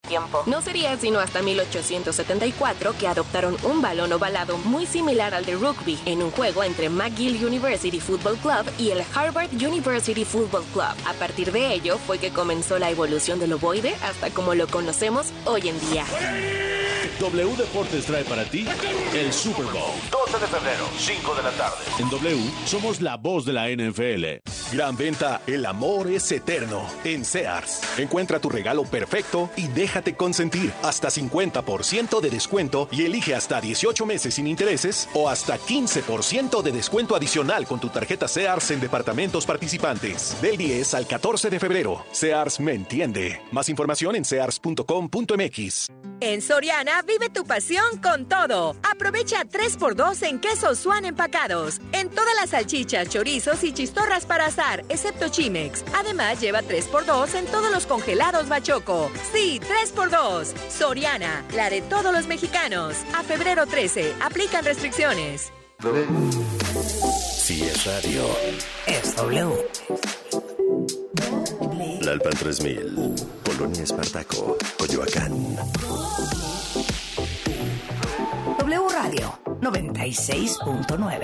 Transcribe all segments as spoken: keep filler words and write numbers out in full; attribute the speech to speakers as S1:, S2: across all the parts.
S1: tiempo. No sería sino hasta mil ochocientos setenta y cuatro que adoptaron un balón ovalado muy similar al de rugby en un juego entre McGill University Football Club y el Harvard University Football Club. A partir de ello fue que comenzó la evolución del ovoide hasta como lo conocemos hoy en día.
S2: W Deportes trae para ti el Super Bowl.
S3: doce de febrero, cinco de la tarde.
S2: En W somos la voz de la N F L.
S4: Gran venta, el amor es eterno. En Sears, encuentra tu regalo perfecto y déjate consentir. Hasta cincuenta por ciento de descuento y elige hasta dieciocho meses sin intereses o hasta quince por ciento de descuento adicional con tu tarjeta Sears en departamentos participantes. Del diez al catorce de febrero. Sears me entiende. Más información en sears punto com punto m x.
S5: En Soriana, vive tu pasión con todo. Aprovecha tres por dos en quesos Swan empacados. En todas las salchichas, chorizos y chistorras para asar, excepto Chimex. Además, lleva tres por dos en todos los congelados Bachoco. Sí, tres por dos. Soriana, la de todos los mexicanos. A febrero trece, aplican restricciones.
S6: Si es radio, es W. La Alpan tres mil, Polonia Espartaco, Coyoacán.
S7: W Radio noventa y seis punto nueve.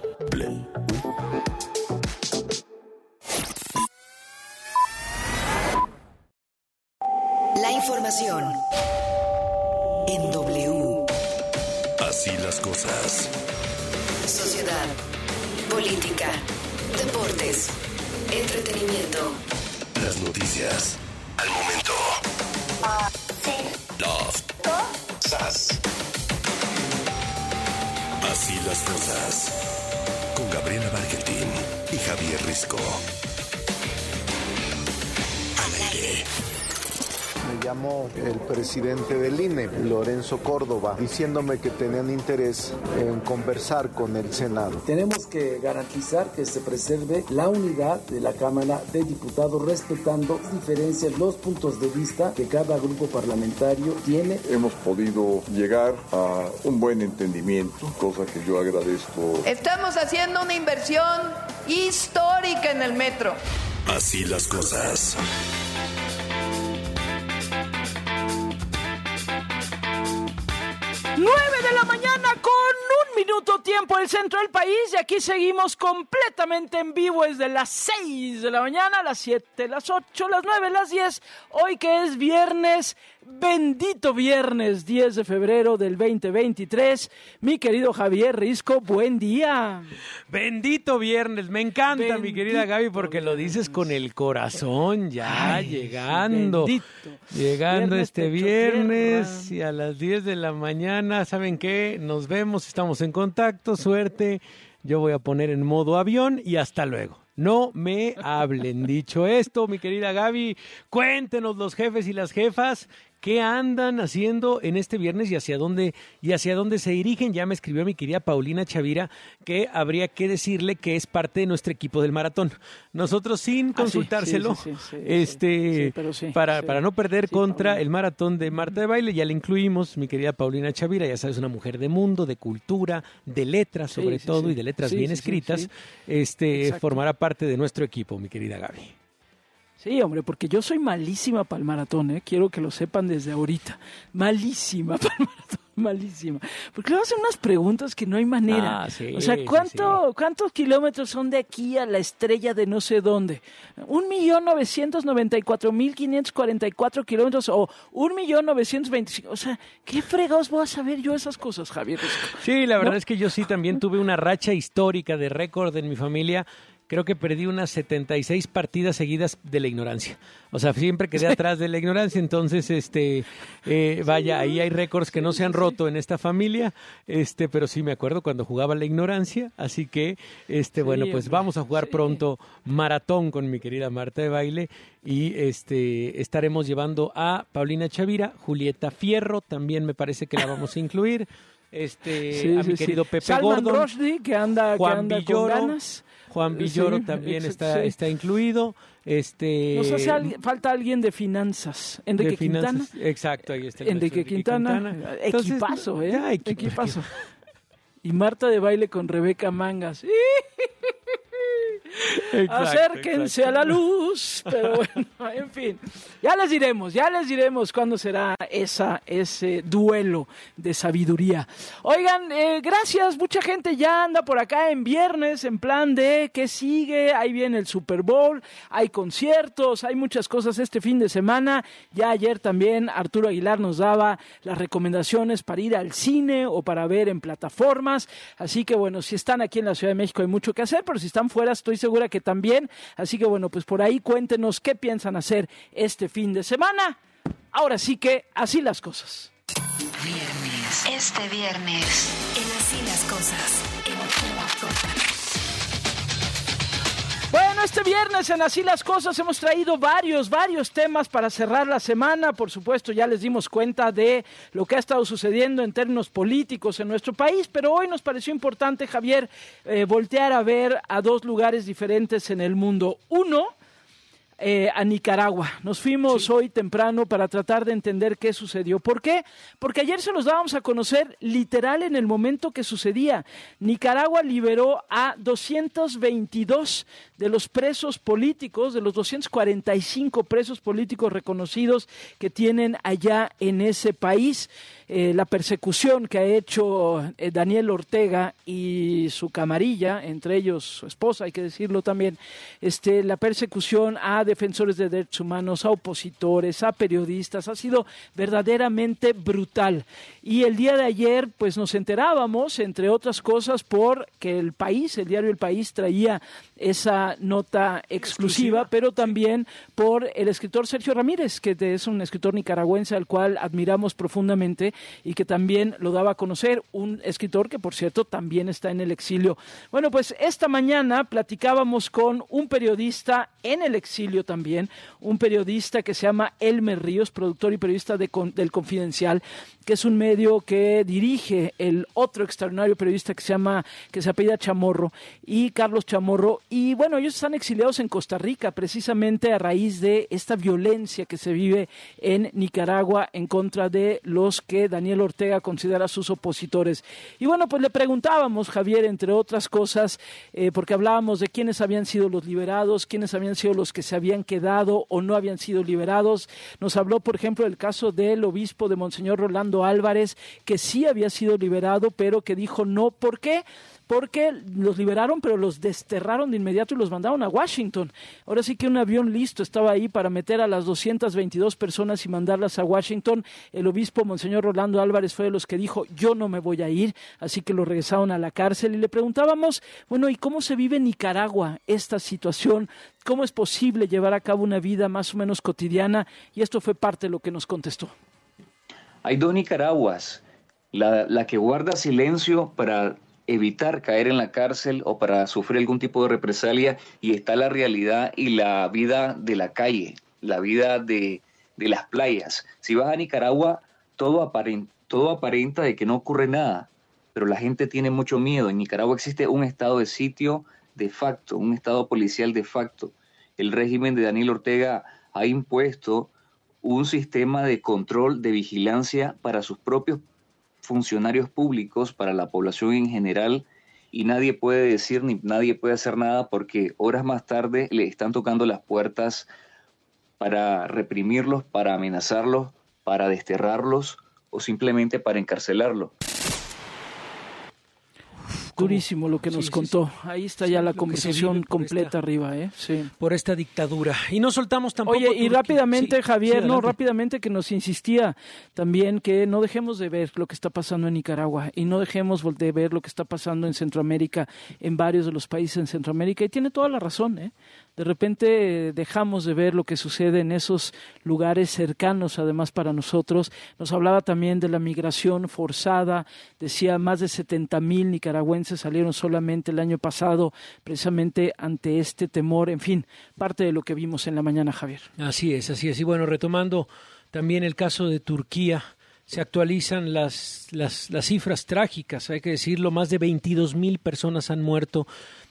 S7: La información en W.
S6: Así las cosas.
S7: Sociedad, política, deportes, entretenimiento.
S6: Las noticias al momento. Las cosas. Así las cosas. Con Gabriela Bargentín y Javier Risco. Al aire.
S8: Me llamó el presidente del I N E, Lorenzo Córdoba, diciéndome que tenían interés en conversar con el Senado.
S9: Tenemos que garantizar que se preserve la unidad de la Cámara de Diputados, respetando las diferencias, los puntos de vista que cada grupo parlamentario tiene.
S10: Hemos podido llegar a un buen entendimiento, cosa que yo agradezco.
S11: Estamos haciendo una inversión histórica en el metro.
S6: Así las cosas.
S12: nueve de la mañana con un minuto tiempo del centro del país y aquí seguimos completamente en vivo desde las seis de la mañana, las siete, las ocho, las nueve, las diez, hoy que es viernes, bendito viernes, diez de febrero del veinte veintitrés. Mi querido Javier Risco, buen día.
S13: Bendito viernes, me encanta, bendito, mi querida Gaby, porque viernes. Lo dices con el corazón ya. Ay, llegando, bendito. Llegando viernes este viernes tierra. Y a las diez de la mañana, ¿saben qué? Nos vemos, estamos en contacto, suerte. Yo voy a poner en modo avión y hasta luego. No me hablen. Dicho esto, mi querida Gaby, cuéntenos los jefes y las jefas qué andan haciendo en este viernes y hacia dónde y hacia dónde se dirigen. Ya me escribió mi querida Paulina Chavira que habría que decirle que es parte de nuestro equipo del maratón. Nosotros sin consultárselo, ah, sí, sí, sí, sí, este, sí, sí, para, sí, para no perder sí, contra Paulina. El maratón de Marta de Baile, ya le incluimos, mi querida Paulina Chavira, ya sabes, una mujer de mundo, de cultura, de letras sobre sí, todo sí, y de letras sí, bien sí, escritas, sí, sí. este Exacto. Formará parte de nuestro equipo, mi querida Gaby.
S12: Sí, hombre, porque yo soy malísima para el maratón, ¿eh? Quiero que lo sepan desde ahorita. Malísima para el maratón, malísima. Porque le voy a hacer unas preguntas que no hay manera.
S13: Ah, sí,
S12: o sea, ¿cuánto,
S13: sí.
S12: ¿cuántos kilómetros son de aquí a la estrella de no sé dónde? Un millón novecientos noventa y cuatro mil quinientos cuarenta y cuatro kilómetros o un millón novecientos veinticinco. O sea, ¿qué fregados voy a saber yo esas cosas, Javier?
S13: Sí, la verdad
S12: ¿no?
S13: es que yo sí también tuve una racha histórica de récord en mi familia. Creo que perdí unas setenta y seis partidas seguidas de la ignorancia. O sea, siempre quedé atrás de la ignorancia. Entonces, este, eh, vaya, ahí hay récords que no se han roto en esta familia. Este, pero sí me acuerdo cuando jugaba la ignorancia. Así que, este, bueno, pues vamos a jugar pronto maratón con mi querida Marta de Baile. Y este, estaremos llevando a Paulina Chavira, Julieta Fierro, también me parece que la vamos a incluir. Este,
S12: sí,
S13: a
S12: sí,
S13: mi querido
S12: sí.
S13: Pepe
S12: Salman
S13: Gordon.
S12: Rushdie, que anda,
S13: Juan
S12: que anda
S13: Villoro,
S12: con ganas.
S13: Juan Villoro
S12: sí,
S13: también
S12: exacto,
S13: está,
S12: sí.
S13: está incluido. Este,
S12: Nos hace al, falta alguien de finanzas. Enrique
S13: de finanzas,
S12: Quintana.
S13: Exacto, ahí está. El
S12: Enrique, Enrique Quintana. Quintana. Entonces, equipazo, ¿eh?
S13: Ya, equipo,
S12: equipazo. Y Marta de Baile con Rebeca Mangas. Exacto, acérquense exacto. a la luz, pero bueno, en fin, ya les diremos, ya les diremos cuándo será esa, ese duelo de sabiduría. Oigan, eh, gracias, mucha gente ya anda por acá en viernes, en plan de ¿qué sigue? Ahí viene el Super Bowl, hay conciertos, hay muchas cosas este fin de semana. Ya ayer también Arturo Aguilar nos daba las recomendaciones para ir al cine o para ver en plataformas, así que bueno, si están aquí en la Ciudad de México hay mucho que hacer, pero si están fuera estoy segura que también, así que bueno, pues por ahí cuéntenos qué piensan hacer este fin de semana. Ahora sí que así las cosas.
S14: Viernes, este viernes, en Así las Cosas, en
S12: Bueno, este viernes en Así las Cosas hemos traído varios, varios temas para cerrar la semana. Por supuesto, ya les dimos cuenta de lo que ha estado sucediendo en términos políticos en nuestro país, pero hoy nos pareció importante, Javier, eh, voltear a ver a dos lugares diferentes en el mundo. Uno, Eh, a Nicaragua. Nos fuimos sí. hoy temprano para tratar de entender qué sucedió. ¿Por qué? Porque ayer se los dábamos a conocer literal en el momento que sucedía. Nicaragua liberó a doscientos veintidós de los presos políticos, de los doscientos cuarenta y cinco presos políticos reconocidos que tienen allá en ese país. Eh, la persecución que ha hecho eh, Daniel Ortega y su camarilla, entre ellos su esposa, hay que decirlo también, este, la persecución a defensores de derechos humanos, a opositores, a periodistas, ha sido verdaderamente brutal. Y el día de ayer, pues nos enterábamos, entre otras cosas, porque el país, el diario El País, traía esa nota exclusiva, pero también por el escritor Sergio Ramírez, que es un escritor nicaragüense al cual admiramos profundamente y que también lo daba a conocer, un escritor que, por cierto, también está en el exilio. Bueno, pues esta mañana platicábamos con un periodista en el exilio también, un periodista que se llama Elmer Ríos, productor y periodista de, del Confidencial, que es un medio que dirige el otro extraordinario periodista que se llama, que se apellida Chamorro, y Carlos Chamorro, y bueno, ellos están exiliados en Costa Rica, precisamente a raíz de esta violencia que se vive en Nicaragua en contra de los que Daniel Ortega considera sus opositores. Y bueno, pues le preguntábamos, Javier, entre otras cosas, eh, porque hablábamos de quiénes habían sido los liberados, quiénes habían sido los que se habían quedado o no habían sido liberados. Nos habló, por ejemplo, del caso del obispo de Monseñor Rolando Álvarez, que sí había sido liberado, pero que dijo no. ¿Por qué? Porque los liberaron, pero los desterraron de inmediato y los mandaron a Washington. Ahora sí que un avión listo estaba ahí para meter a las doscientas veintidós personas y mandarlas a Washington. El obispo Monseñor Rolando Álvarez fue de los que dijo, yo no me voy a ir, así que lo regresaron a la cárcel. Y le preguntábamos, bueno, ¿y cómo se vive en Nicaragua esta situación? ¿Cómo es posible llevar a cabo una vida más o menos cotidiana? Y esto fue parte de lo que nos contestó.
S15: Hay dos Nicaraguas, la, la que guarda silencio para evitar caer en la cárcel o para sufrir algún tipo de represalia, y está la realidad y la vida de la calle, la vida de, de las playas. Si vas a Nicaragua, todo aparenta, todo aparenta de que no ocurre nada, pero la gente tiene mucho miedo. En Nicaragua existe un estado de sitio de facto, un estado policial de facto. El régimen de Daniel Ortega ha impuesto un sistema de control, de vigilancia para sus propios funcionarios públicos, para la población en general, y nadie puede decir ni nadie puede hacer nada porque horas más tarde le están tocando las puertas para reprimirlos, para amenazarlos, para desterrarlos o simplemente para encarcelarlos.
S12: Durísimo lo que nos sí, contó. Sí, sí. Ahí está sí, ya la conversación completa esta, arriba, ¿eh? Sí.
S13: Por esta dictadura. Y no soltamos tampoco...
S12: Oye, y rápidamente, sí, Javier, sí, no, rápidamente que nos insistía también que no dejemos de ver lo que está pasando en Nicaragua y no dejemos de ver lo que está pasando en Centroamérica, en varios de los países en Centroamérica. Y tiene toda la razón, ¿eh? De repente dejamos de ver lo que sucede en esos lugares cercanos, además, para nosotros. Nos hablaba también de la migración forzada. Decía, más de setenta mil nicaragüenses salieron solamente el año pasado, precisamente ante este temor. En fin, parte de lo que vimos en la mañana, Javier.
S13: Así es, así es. Y bueno, retomando también el caso de Turquía, se actualizan las, las, las cifras trágicas, hay que decirlo, más de veintidós mil personas han muerto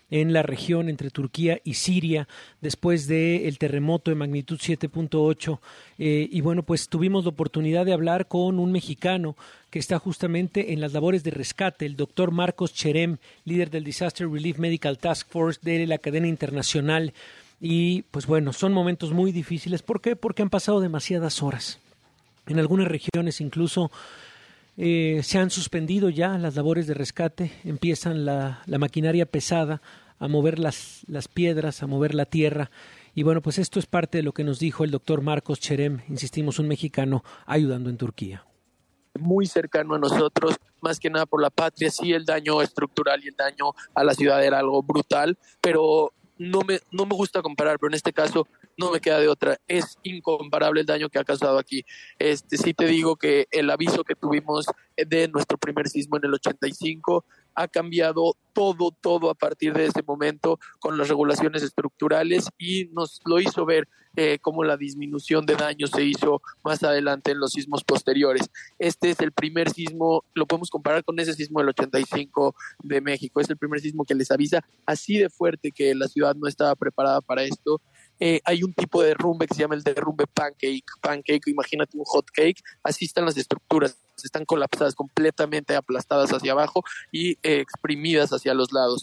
S13: en la región entre Turquía y Siria después del terremoto de magnitud siete punto ocho. Eh, y bueno, pues tuvimos la oportunidad de hablar con un mexicano que está justamente en las labores de rescate, el doctor Marcos Cherem, líder del Disaster Relief Medical Task Force de la cadena internacional. Y pues bueno, son momentos muy difíciles. ¿Por qué? Porque han pasado demasiadas horas. En algunas regiones incluso eh, se han suspendido ya las labores de rescate, empiezan la, la maquinaria pesada a mover las, las piedras, a mover la tierra. Y bueno, pues esto es parte de lo que nos dijo el doctor Marcos Cherem, insistimos, un mexicano ayudando en Turquía.
S16: Muy cercano a nosotros, más que nada por la patria. Sí, el daño estructural y el daño a la ciudad era algo brutal, pero no me, no me gusta comparar, pero en este caso no me queda de otra. Es incomparable el daño que ha causado aquí. Este, sí te digo que el aviso que tuvimos de nuestro primer sismo en el ochenta y cinco ha cambiado todo, todo a partir de ese momento con las regulaciones estructurales y nos lo hizo ver eh, cómo la disminución de daño se hizo más adelante en los sismos posteriores. Este es el primer sismo, lo podemos comparar con ese sismo del ochenta y cinco de México, es el primer sismo que les avisa así de fuerte que la ciudad no estaba preparada para esto. Eh, hay un tipo de derrumbe que se llama el derrumbe pancake, pancake, imagínate un hot cake, así están las estructuras, están colapsadas, completamente aplastadas hacia abajo y eh, exprimidas hacia los lados.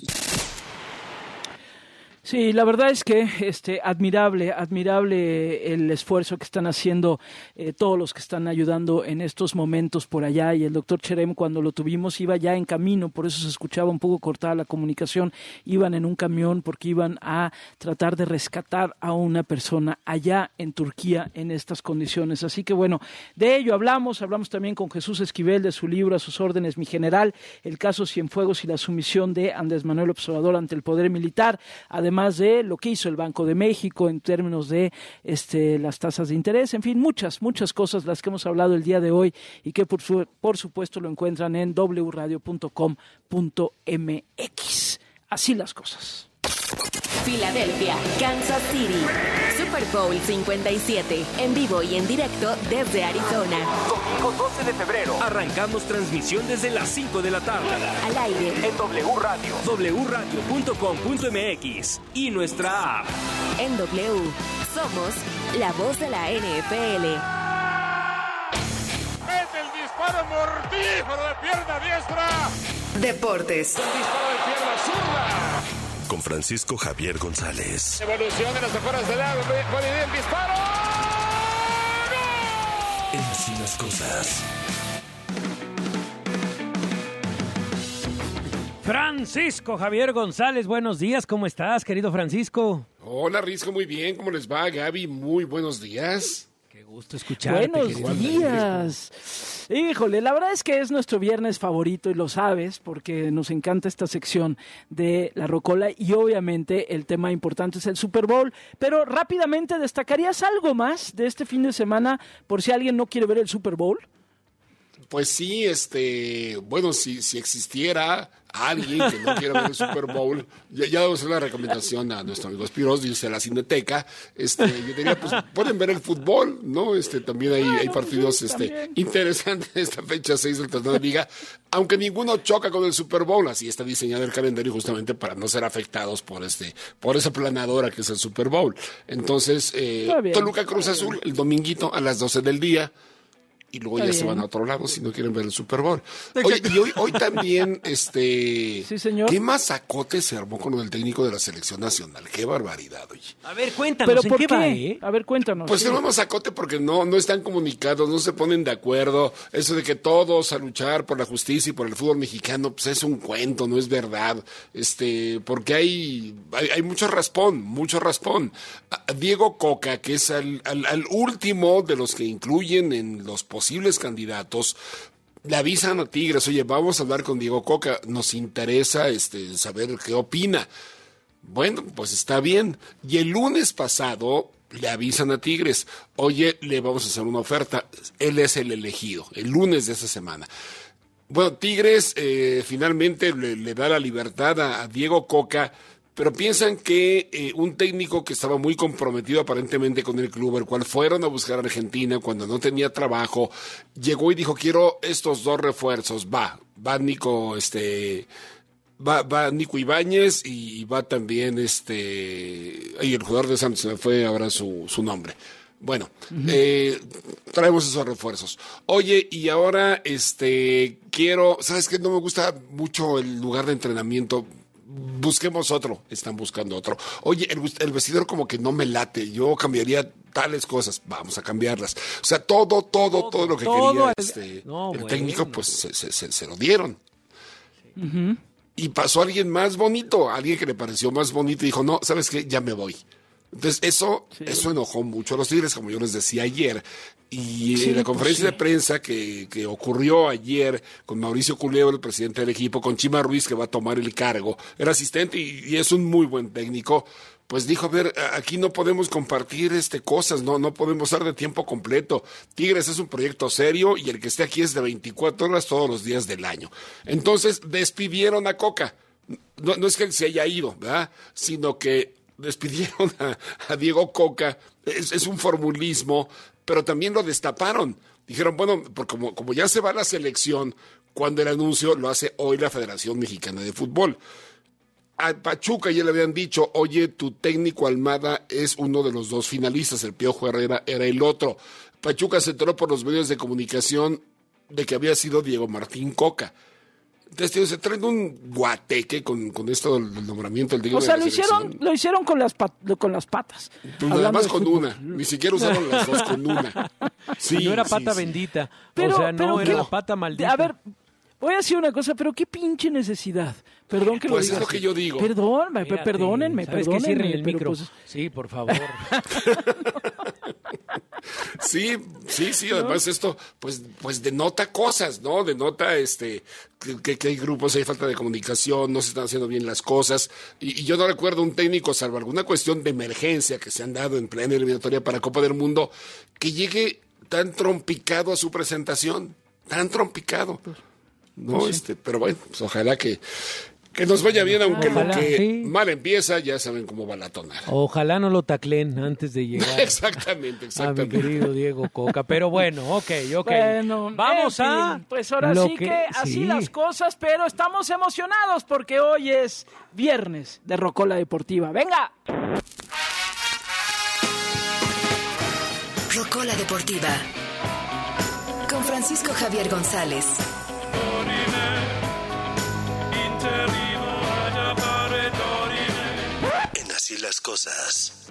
S12: Sí, la verdad es que este admirable, admirable el esfuerzo que están haciendo eh, todos los que están ayudando en estos momentos por allá, y el doctor Cherem, cuando lo tuvimos, iba ya en camino, por eso se escuchaba un poco cortada la comunicación, iban en un camión porque iban a tratar de rescatar a una persona allá en Turquía en estas condiciones. Así que bueno, de ello hablamos, hablamos también con Jesús Esquivel de su libro A sus órdenes, mi general, el caso Cienfuegos y la sumisión de Andrés Manuel López Obrador ante el poder militar, además Además de lo que hizo el Banco de México en términos de este, las tasas de interés, en fin, muchas, muchas cosas las que hemos hablado el día de hoy y que por, su, por supuesto lo encuentran en doble u radio punto com punto m x. Así las cosas.
S1: Filadelfia, Kansas City, Super Bowl cincuenta y siete, en vivo y en directo desde Arizona.
S17: Domingo doce de febrero, arrancamos transmisión desde las cinco de la tarde.
S1: Al aire
S17: en W Radio, doble u radio punto com punto m x y nuestra app.
S1: En W, somos la voz de la N F L.
S18: ¡Es el disparo mortífero de pierna diestra!
S7: Deportes.
S18: El disparo de pierna zurda.
S6: Con Francisco Javier González.
S18: Evolución de las afueras del lado. Puede ir el disparo.
S6: En Así las Cosas.
S13: Francisco Javier González, buenos días. ¿Cómo estás, querido Francisco?
S19: Hola, Risco, muy bien. ¿Cómo les va, Gaby? Muy buenos días.
S13: Qué gusto escucharte.
S12: Buenos días. Híjole, la verdad es que es nuestro viernes favorito y lo sabes porque nos encanta esta sección de La Rocola y obviamente el tema importante es el Super Bowl. Pero rápidamente, ¿destacarías algo más de este fin de semana por si alguien no quiere ver el Super Bowl?
S19: Pues sí, este, bueno, si, si existiera alguien que no quiera ver el Super Bowl, ya, ya debo hacer la recomendación a nuestro amigo Spiros, dice la Cineteca, este, yo diría, pues pueden ver el fútbol, ¿no? Este, también hay, hay partidos sí, este, interesantes esta fecha seis del torneo de liga, aunque ninguno choca con el Super Bowl, así está diseñado el calendario justamente para no ser afectados por este, por esa planadora que es el Super Bowl. Entonces, eh, Toluca Cruz Azul, el dominguito a las doce del día. Y luego Está ya bien. se van a otro lado si no quieren ver el Super Bowl. Oye, y hoy, hoy también, este...
S12: Sí, señor.
S19: ¿Qué masacote se armó con el técnico de la selección nacional? ¡Qué barbaridad, oye!
S13: A ver, cuéntanos,
S12: ¿Pero por
S13: ¿en qué,
S12: qué
S13: va, eh?
S12: A ver, cuéntanos.
S19: Pues
S12: sí.
S19: se llama masacote porque no, no están comunicados, no se ponen de acuerdo. Eso de que todos a luchar por la justicia y por el fútbol mexicano, pues es un cuento, no es verdad. Este, porque hay, hay, hay mucho raspón, mucho raspón. A Diego Coca, que es al, al, al último de los que incluyen en los posibles candidatos, le avisan a Tigres, oye, vamos a hablar con Diego Coca, nos interesa este, saber qué opina. Bueno, pues está bien. Y el lunes pasado le avisan a Tigres, oye, le vamos a hacer una oferta. Él es el elegido, el lunes de esa semana. Bueno, Tigres eh, finalmente le, le da la libertad a, a Diego Coca, pero piensan que eh, un técnico que estaba muy comprometido aparentemente con el club, el cual fueron a buscar a Argentina cuando no tenía trabajo, llegó y dijo, quiero estos dos refuerzos, va, va Nico, este, Va, va Nico Ibáñez y va también este... Y el jugador de Santos, se me fue ahora su, su nombre. Bueno, uh-huh. eh, traemos esos refuerzos. Oye, y ahora este quiero... ¿Sabes qué? No me gusta mucho el lugar de entrenamiento. Busquemos otro. Están buscando otro. Oye, el, el vestidor como que no me late. Yo cambiaría tales cosas. Vamos a cambiarlas. O sea, todo, todo, todo, todo lo que todo quería el, este, no, el bueno. técnico, pues se, se, se, se lo dieron. Uh-huh. Y pasó alguien más bonito, alguien que le pareció más bonito y dijo, no, ¿sabes qué? Ya me voy. Entonces, eso sí. eso enojó mucho a los Tigres, como yo les decía ayer. Y sí, en la conferencia pues sí. de prensa que, que ocurrió ayer con Mauricio Culeo, el presidente del equipo, con Chima Ruiz, que va a tomar el cargo, era asistente y, y es un muy buen técnico, pues dijo, a ver, aquí no podemos compartir este cosas, no no podemos dar de tiempo completo. Tigres es un proyecto serio y el que esté aquí es de veinticuatro horas todos los días del año. Entonces, despidieron a Coca. No, no es que él se haya ido, ¿verdad? Sino que despidieron a, a Diego Coca, es, es un formulismo, pero también lo destaparon. Dijeron, bueno, porque como, como ya se va la selección, cuando el anuncio lo hace hoy la Federación Mexicana de Fútbol. A Pachuca ya le habían dicho, oye, tu técnico Almada es uno de los dos finalistas, el Piojo Herrera era el otro. Pachuca se enteró por los medios de comunicación de que había sido Diego Martín Coca. Entonces, tío, se traen un guateque con, con esto del nombramiento del Diego.
S12: O sea,
S19: de la
S12: lo hicieron, lo hicieron con las, pat, con las patas.
S19: Pues nada más con fútbol. Una, ni siquiera usaron las dos con una. Sí,
S13: no era pata
S19: sí,
S13: bendita,
S12: pero,
S13: o sea, no
S12: pero
S13: era
S12: ¿qué?
S13: la pata maldita.
S12: A ver, voy a decir una cosa, pero qué pinche necesidad. Perdón que
S19: pues
S12: lo diga.
S19: Pues es lo que yo digo.
S12: Perdón, Mírate, perdónenme,
S13: ¿sabes
S12: perdónenme.
S13: Que cierren el micro?
S12: Pues...
S13: Sí, por favor.
S19: Sí, sí, sí, además ¿no? esto pues pues denota cosas, ¿no? Denota este que, que hay grupos, hay falta de comunicación, no se están haciendo bien las cosas, y, y yo no recuerdo un técnico, salvo alguna cuestión de emergencia que se han dado en plena eliminatoria para Copa del Mundo, que llegue tan trompicado a su presentación, tan trompicado, ¿no? Pues sí. este, pero bueno, pues ojalá que Que nos vaya bien, aunque Ojalá, lo que sí. mal empieza, ya saben cómo va la tonada.
S13: Ojalá no lo taclen antes de llegar.
S19: exactamente, exactamente.
S13: A mi querido Diego Coca. Pero bueno, ok, ok.
S12: Bueno,
S13: vamos
S12: en fin,
S13: a...
S12: Pues ahora sí que, que así sí. las cosas, pero estamos emocionados porque hoy es viernes de Rocola Deportiva. ¡Venga!
S14: Rocola Deportiva. Con Francisco Javier González.
S6: En Así las Cosas.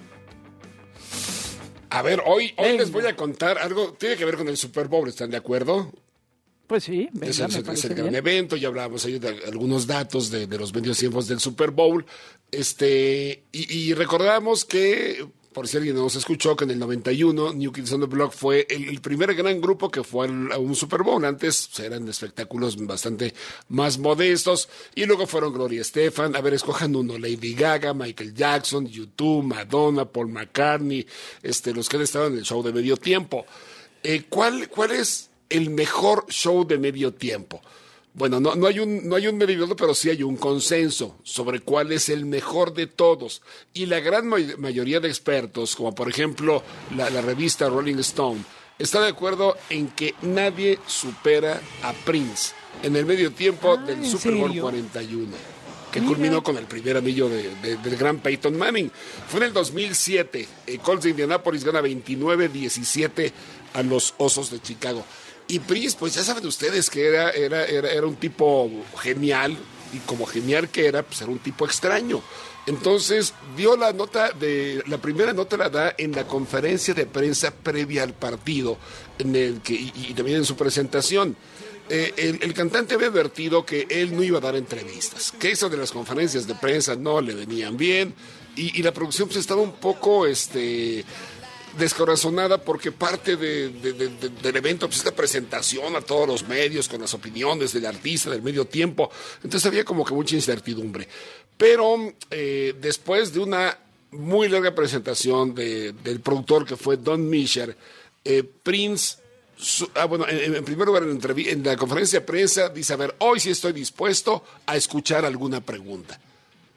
S19: A ver, hoy, hoy les voy a contar algo, tiene que ver con el Super Bowl, ¿están de acuerdo?
S12: Pues sí, venga,
S19: es el,
S12: me
S19: es el
S12: bien.
S19: gran evento, ya hablábamos ahí de algunos datos de, de los medios tiempos del Super Bowl, este, y, y recordamos que, por si alguien no nos escuchó, que en el noventa y uno New Kids on the Block fue el, el primer gran grupo que fue al, a un Super Bowl. Antes eran espectáculos bastante más modestos y luego fueron Gloria Estefan. A ver, escojan uno: Lady Gaga, Michael Jackson, U dos, Madonna, Paul McCartney, este, los que han estado en el show de medio tiempo. Eh, ¿cuál, ¿Cuál es el mejor show de medio tiempo? Bueno, no, no hay un, no hay un medidor, pero sí hay un consenso sobre cuál es el mejor de todos. Y la gran may- mayoría de expertos, como por ejemplo la, la revista Rolling Stone, está de acuerdo en que nadie supera a Prince en el medio tiempo ah, del Super Bowl cuarenta y uno, que Mira. culminó con el primer anillo de, de, del gran Peyton Manning. Fue en el dos mil siete. El Colts de Indianápolis gana veintinueve diecisiete a los Osos de Chicago. Y Prince, pues ya saben ustedes que era, era, era, era un tipo genial, y como genial que era, pues era un tipo extraño. Entonces dio la nota de, la primera nota la da en la conferencia de prensa previa al partido, en el que, y, y también en su presentación. Eh, el, el cantante había advertido que él no iba a dar entrevistas, que eso de las conferencias de prensa no le venían bien, y, y la producción pues estaba un poco, este... descorazonada porque parte de, de, de, de, del evento pues esta presentación a todos los medios con las opiniones del artista del medio tiempo, entonces había como que mucha incertidumbre, pero eh, después de una muy larga presentación de, del productor que fue Don Mischer, eh, Prince su, ah, bueno, en, en primer lugar en, entrev- en la conferencia de prensa dice, a ver, hoy sí estoy dispuesto a escuchar alguna pregunta.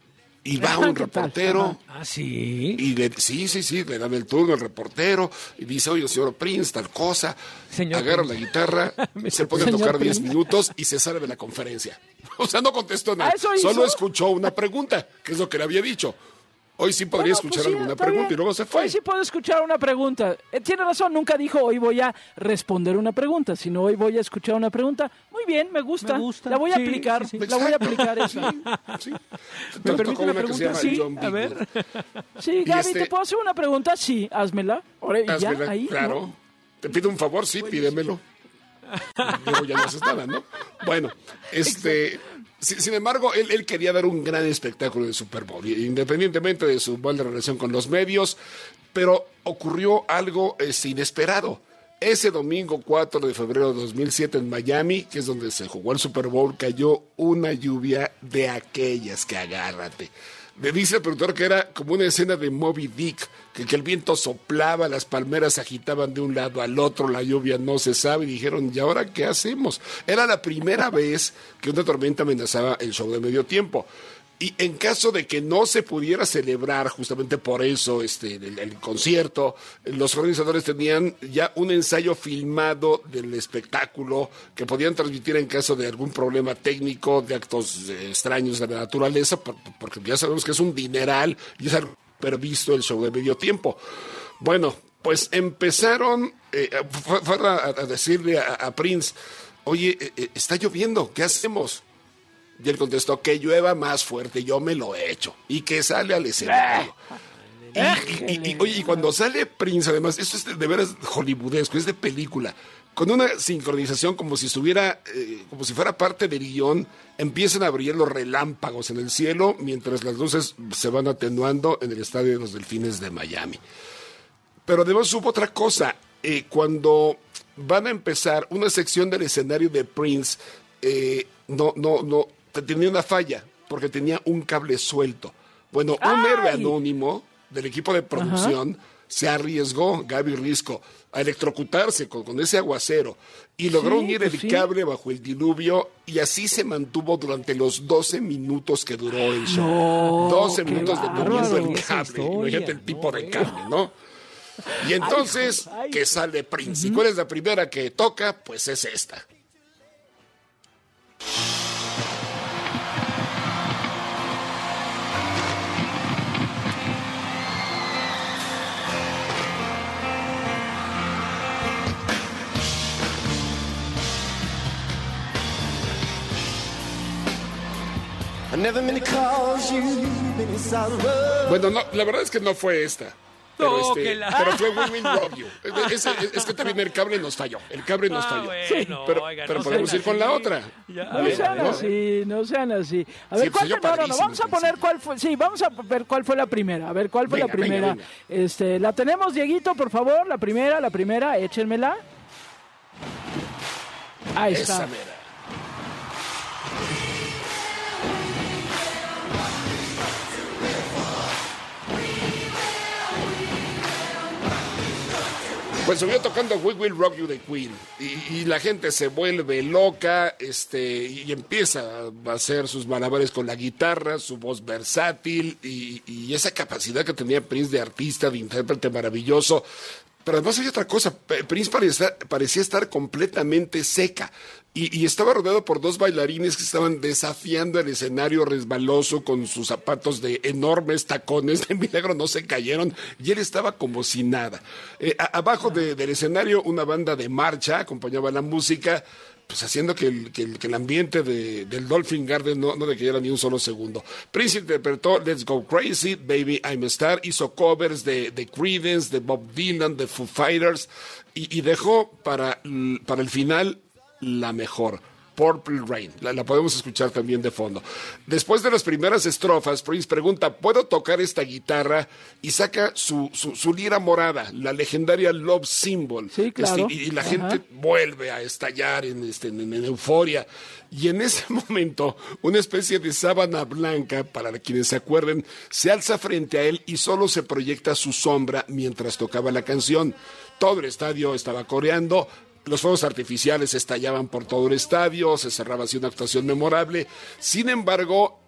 S19: Y va un reportero.
S13: Ah, sí.
S19: Y le, sí, sí, sí, le dan el turno al reportero y dice, oye, señor Prince, tal cosa. Señor agarra Prince. La guitarra, se pone a tocar diez minutos y se sale de la conferencia. O sea, no contestó nada. Solo escuchó una pregunta, que es lo que le había dicho. Hoy sí podría bueno, escuchar pues sí, alguna pregunta bien. Y luego se fue.
S12: Hoy sí puedo escuchar una pregunta. Eh, tiene razón, nunca dijo hoy voy a responder una pregunta, sino hoy voy a escuchar una pregunta. Muy bien, me gusta. Me gusta. La voy a sí, aplicar. Sí, sí. La voy a aplicar esa. Sí, sí.
S13: ¿Me permite una pregunta? Sí, a ver.
S12: Sí, Gaby, este... ¿te puedo hacer una pregunta? Sí, házmela. Ahora, ¿y
S19: házmela,
S12: ya? Ahí,
S19: claro. ¿No? Te pido un favor, sí, pídemelo. Luego ya no haces nada, ¿no? Bueno, este... Exacto. Sin embargo, él, él quería dar un gran espectáculo de Super Bowl, independientemente de su buena relación con los medios, pero ocurrió algo este, inesperado. Ese domingo cuatro de febrero de dos mil siete en Miami, que es donde se jugó el Super Bowl, cayó una lluvia de aquellas que agárrate. Me dice el productor que era como una escena de Moby Dick, que, que el viento soplaba, las palmeras se agitaban de un lado al otro, la lluvia no cesaba y dijeron, ¿y ahora qué hacemos? Era la primera vez que una tormenta amenazaba el show de medio tiempo. Y en caso de que no se pudiera celebrar justamente por eso este, el, el concierto, los organizadores tenían ya un ensayo filmado del espectáculo que podían transmitir en caso de algún problema técnico, de actos eh, extraños de la naturaleza, por, porque ya sabemos que es un dineral y es algo previsto el show de medio tiempo. Bueno, pues empezaron, eh, fueron a, a decirle a, a Prince, oye, eh, está lloviendo, ¿qué hacemos? Y él contestó, que llueva más fuerte, yo me lo he hecho. Y que sale al escenario. Y, y, y, y, oye, y cuando sale Prince, además, esto es de, de veras hollywoodesco, es de película, con una sincronización como si estuviera, eh, como si fuera parte del guión, empiezan a brillar los relámpagos en el cielo, mientras las luces se van atenuando en el estadio de los Delfines de Miami. Pero además hubo otra cosa, eh, cuando van a empezar una sección del escenario de Prince, eh, no, no, no, tenía una falla, porque tenía un cable suelto. Bueno, un ¡ay! Héroe anónimo del equipo de producción ajá, se arriesgó, Gaby Risco, a electrocutarse con, con ese aguacero y logró sí, unir pues el sí. cable bajo el diluvio y así se mantuvo durante los doce minutos que duró el show. No, doce minutos deteniendo el cable. Imagínate el tipo no, de cable, ¿no? Y entonces, ay, ay. que sale Prince. Uh-huh. ¿Y cuál es la primera que toca? Pues es esta. Bueno, no, la verdad es que no fue esta. Pero, este, pero fue We Will Rock You. Es, es, es que también el cable nos falló. El cable nos falló. Ah, bueno, sí, pero oiga, pero no podemos ir así. Con la otra.
S12: Ya, no bien, sean ¿no? así, no sean así. A ver, sí, ¿cuál fue? No, no, no, vamos a poner cuál fue. Sí, vamos a ver cuál fue la primera. A ver, ¿cuál fue venga, la primera? Venga, venga. Este, la tenemos, Dieguito, por favor. La primera, la primera, échenmela. Ahí está. Esa mera.
S19: Pues subió tocando We Will Rock You de Queen y, y la gente se vuelve loca este, y empieza a hacer sus malabares con la guitarra, su voz versátil y, y esa capacidad que tenía Prince de artista, de intérprete maravilloso. Pero además hay otra cosa, Prince parecía, parecía estar completamente seca y, y estaba rodeado por dos bailarines que estaban desafiando el escenario resbaloso con sus zapatos de enormes tacones, de milagro no se cayeron y él estaba como si nada. Eh, a, abajo de, del escenario una banda de marcha acompañaba la música, pues haciendo que el, que el, que el ambiente de, del Dolphin Garden no, no decayera ni un solo segundo. Prince interpretó Let's Go Crazy, Baby I'm a Star, hizo covers de, de Creedence, de Bob Dylan, de Foo Fighters, y, y dejó para, para el final la mejor, Purple Rain. La, la podemos escuchar también de fondo. Después de las primeras estrofas, Prince pregunta, ¿puedo tocar esta guitarra? Y saca su, su, su lira morada, la legendaria Love Symbol.
S12: Sí, claro.
S19: Este, y, y la Ajá. gente vuelve a estallar en, este, en, en euforia. Y en ese momento, una especie de sábana blanca, para quienes se acuerden, se alza frente a él y solo se proyecta su sombra mientras tocaba la canción. Todo el estadio estaba coreando. Los fuegos artificiales estallaban por todo el estadio, se cerraba así una actuación memorable. Sin embargo,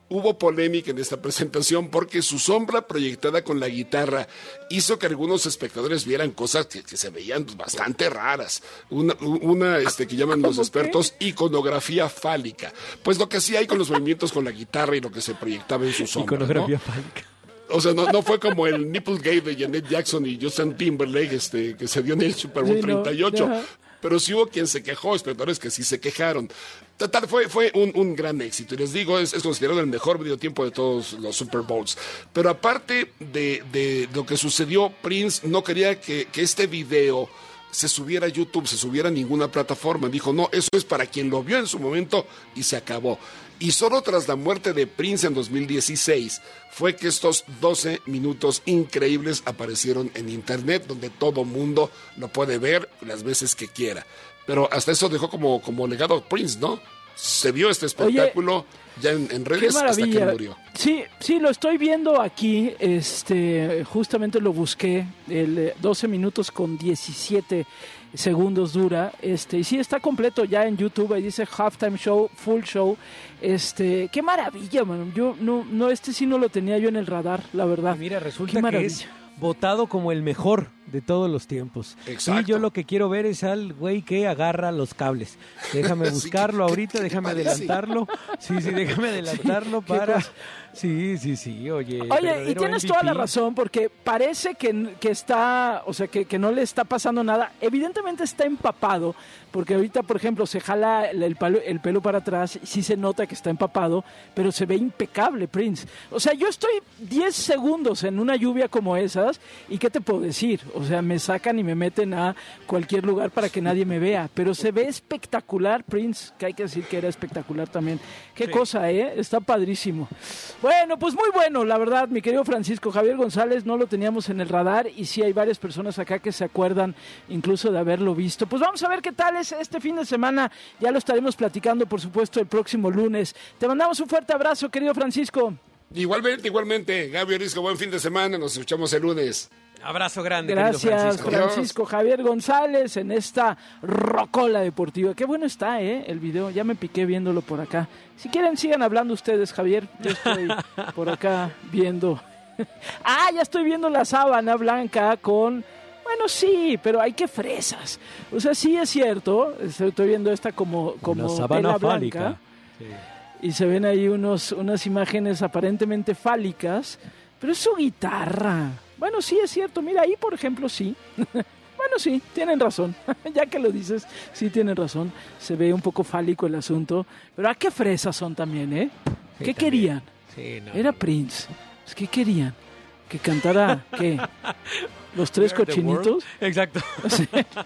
S19: hubo polémica en esta presentación porque su sombra proyectada con la guitarra hizo que algunos espectadores vieran cosas que, que se veían bastante raras. Una, una este, que llaman los expertos iconografía fálica. Pues lo que sí hay con los movimientos con la guitarra y lo que se proyectaba en su sombra.
S13: Iconografía
S19: ¿no?
S13: fálica.
S19: O sea, no, no fue como el Nipplegate de Janet Jackson y Justin Timberlake este, que se dio en el Super Bowl sí, treinta y ocho. No, pero sí hubo quien se quejó, espectadores que sí se quejaron. Total, fue, fue un, un gran éxito. Y les digo, es, es considerado el mejor videotiempo de todos los Super Bowls. Pero aparte de, de, de lo que sucedió, Prince no quería que, que este video se subiera a YouTube, se subiera a ninguna plataforma. Dijo, no, eso es para quien lo vio en su momento y se acabó. Y solo tras la muerte de Prince en dos mil dieciséis fue que estos doce minutos increíbles aparecieron en internet, donde todo mundo lo puede ver las veces que quiera. Pero hasta eso dejó como, como legado Prince, ¿no? Se vio este espectáculo. Oye, ya en, en redes hasta que murió.
S12: Sí, sí, lo estoy viendo aquí. Este, justamente lo busqué. El doce minutos con diecisiete segundos dura. Este, y sí está completo ya en YouTube. Ahí dice Halftime Show, Full Show. Este, qué maravilla, mano. Yo no, no, este sí no lo tenía yo en el radar, la verdad.
S13: Y mira, resulta que es votado como el mejor de todos los tiempos.
S19: Exacto.
S13: Y yo lo que quiero ver es al güey que agarra los cables. Déjame buscarlo sí, ahorita, déjame adelantarlo. Sí, sí, déjame adelantarlo sí, para... Sí, sí, sí, oye.
S12: Oye, y tienes M V P. Toda la razón, porque parece que, que está, o sea, que, que no le está pasando nada. Evidentemente está empapado, porque ahorita, por ejemplo, se jala el, el, palo, el pelo para atrás, y sí se nota que está empapado, pero se ve impecable, Prince. O sea, yo estoy diez segundos en una lluvia como esas, y ¿qué te puedo decir? O sea, me sacan y me meten a cualquier lugar para que nadie me vea, pero se ve espectacular, Prince, que hay que decir que era espectacular también. Qué sí. cosa, ¿eh? Está padrísimo. Bueno, pues muy bueno, la verdad, mi querido Francisco Javier González, no lo teníamos en el radar y sí hay varias personas acá que se acuerdan incluso de haberlo visto. Pues vamos a ver qué tal es este fin de semana, ya lo estaremos platicando, por supuesto, el próximo lunes. Te mandamos un fuerte abrazo, querido Francisco.
S19: Igualmente, igualmente, Gaby Orisco, buen fin de semana, nos escuchamos el lunes.
S13: Abrazo grande.
S12: Gracias,
S13: Francisco.
S12: Francisco Javier González, en esta rocola deportiva. Qué bueno está, ¿eh? El video, ya me piqué viéndolo por acá. Si quieren, sigan hablando ustedes, Javier. Yo estoy por acá viendo. Ah, ya estoy viendo la sábana blanca con... Bueno, sí, pero hay que fresas. O sea, sí es cierto, estoy viendo esta como, como
S13: sábana
S12: tela
S13: fálica.
S12: Blanca. Sí. Y se ven ahí unos, unas imágenes aparentemente fálicas, pero es su guitarra. Bueno, sí, es cierto. Mira, ahí, por ejemplo, sí. Bueno, sí, tienen razón. Ya que lo dices, sí tienen razón. Se ve un poco fálico el asunto. Pero ¿a qué fresas son también, eh?
S13: Sí,
S12: ¿Qué
S13: también.
S12: querían?
S13: Sí, no,
S12: Era
S13: no.
S12: Prince. ¿Qué querían? ¿Que cantara, qué? ¿Los tres cochinitos?
S13: Exacto.
S12: Sí.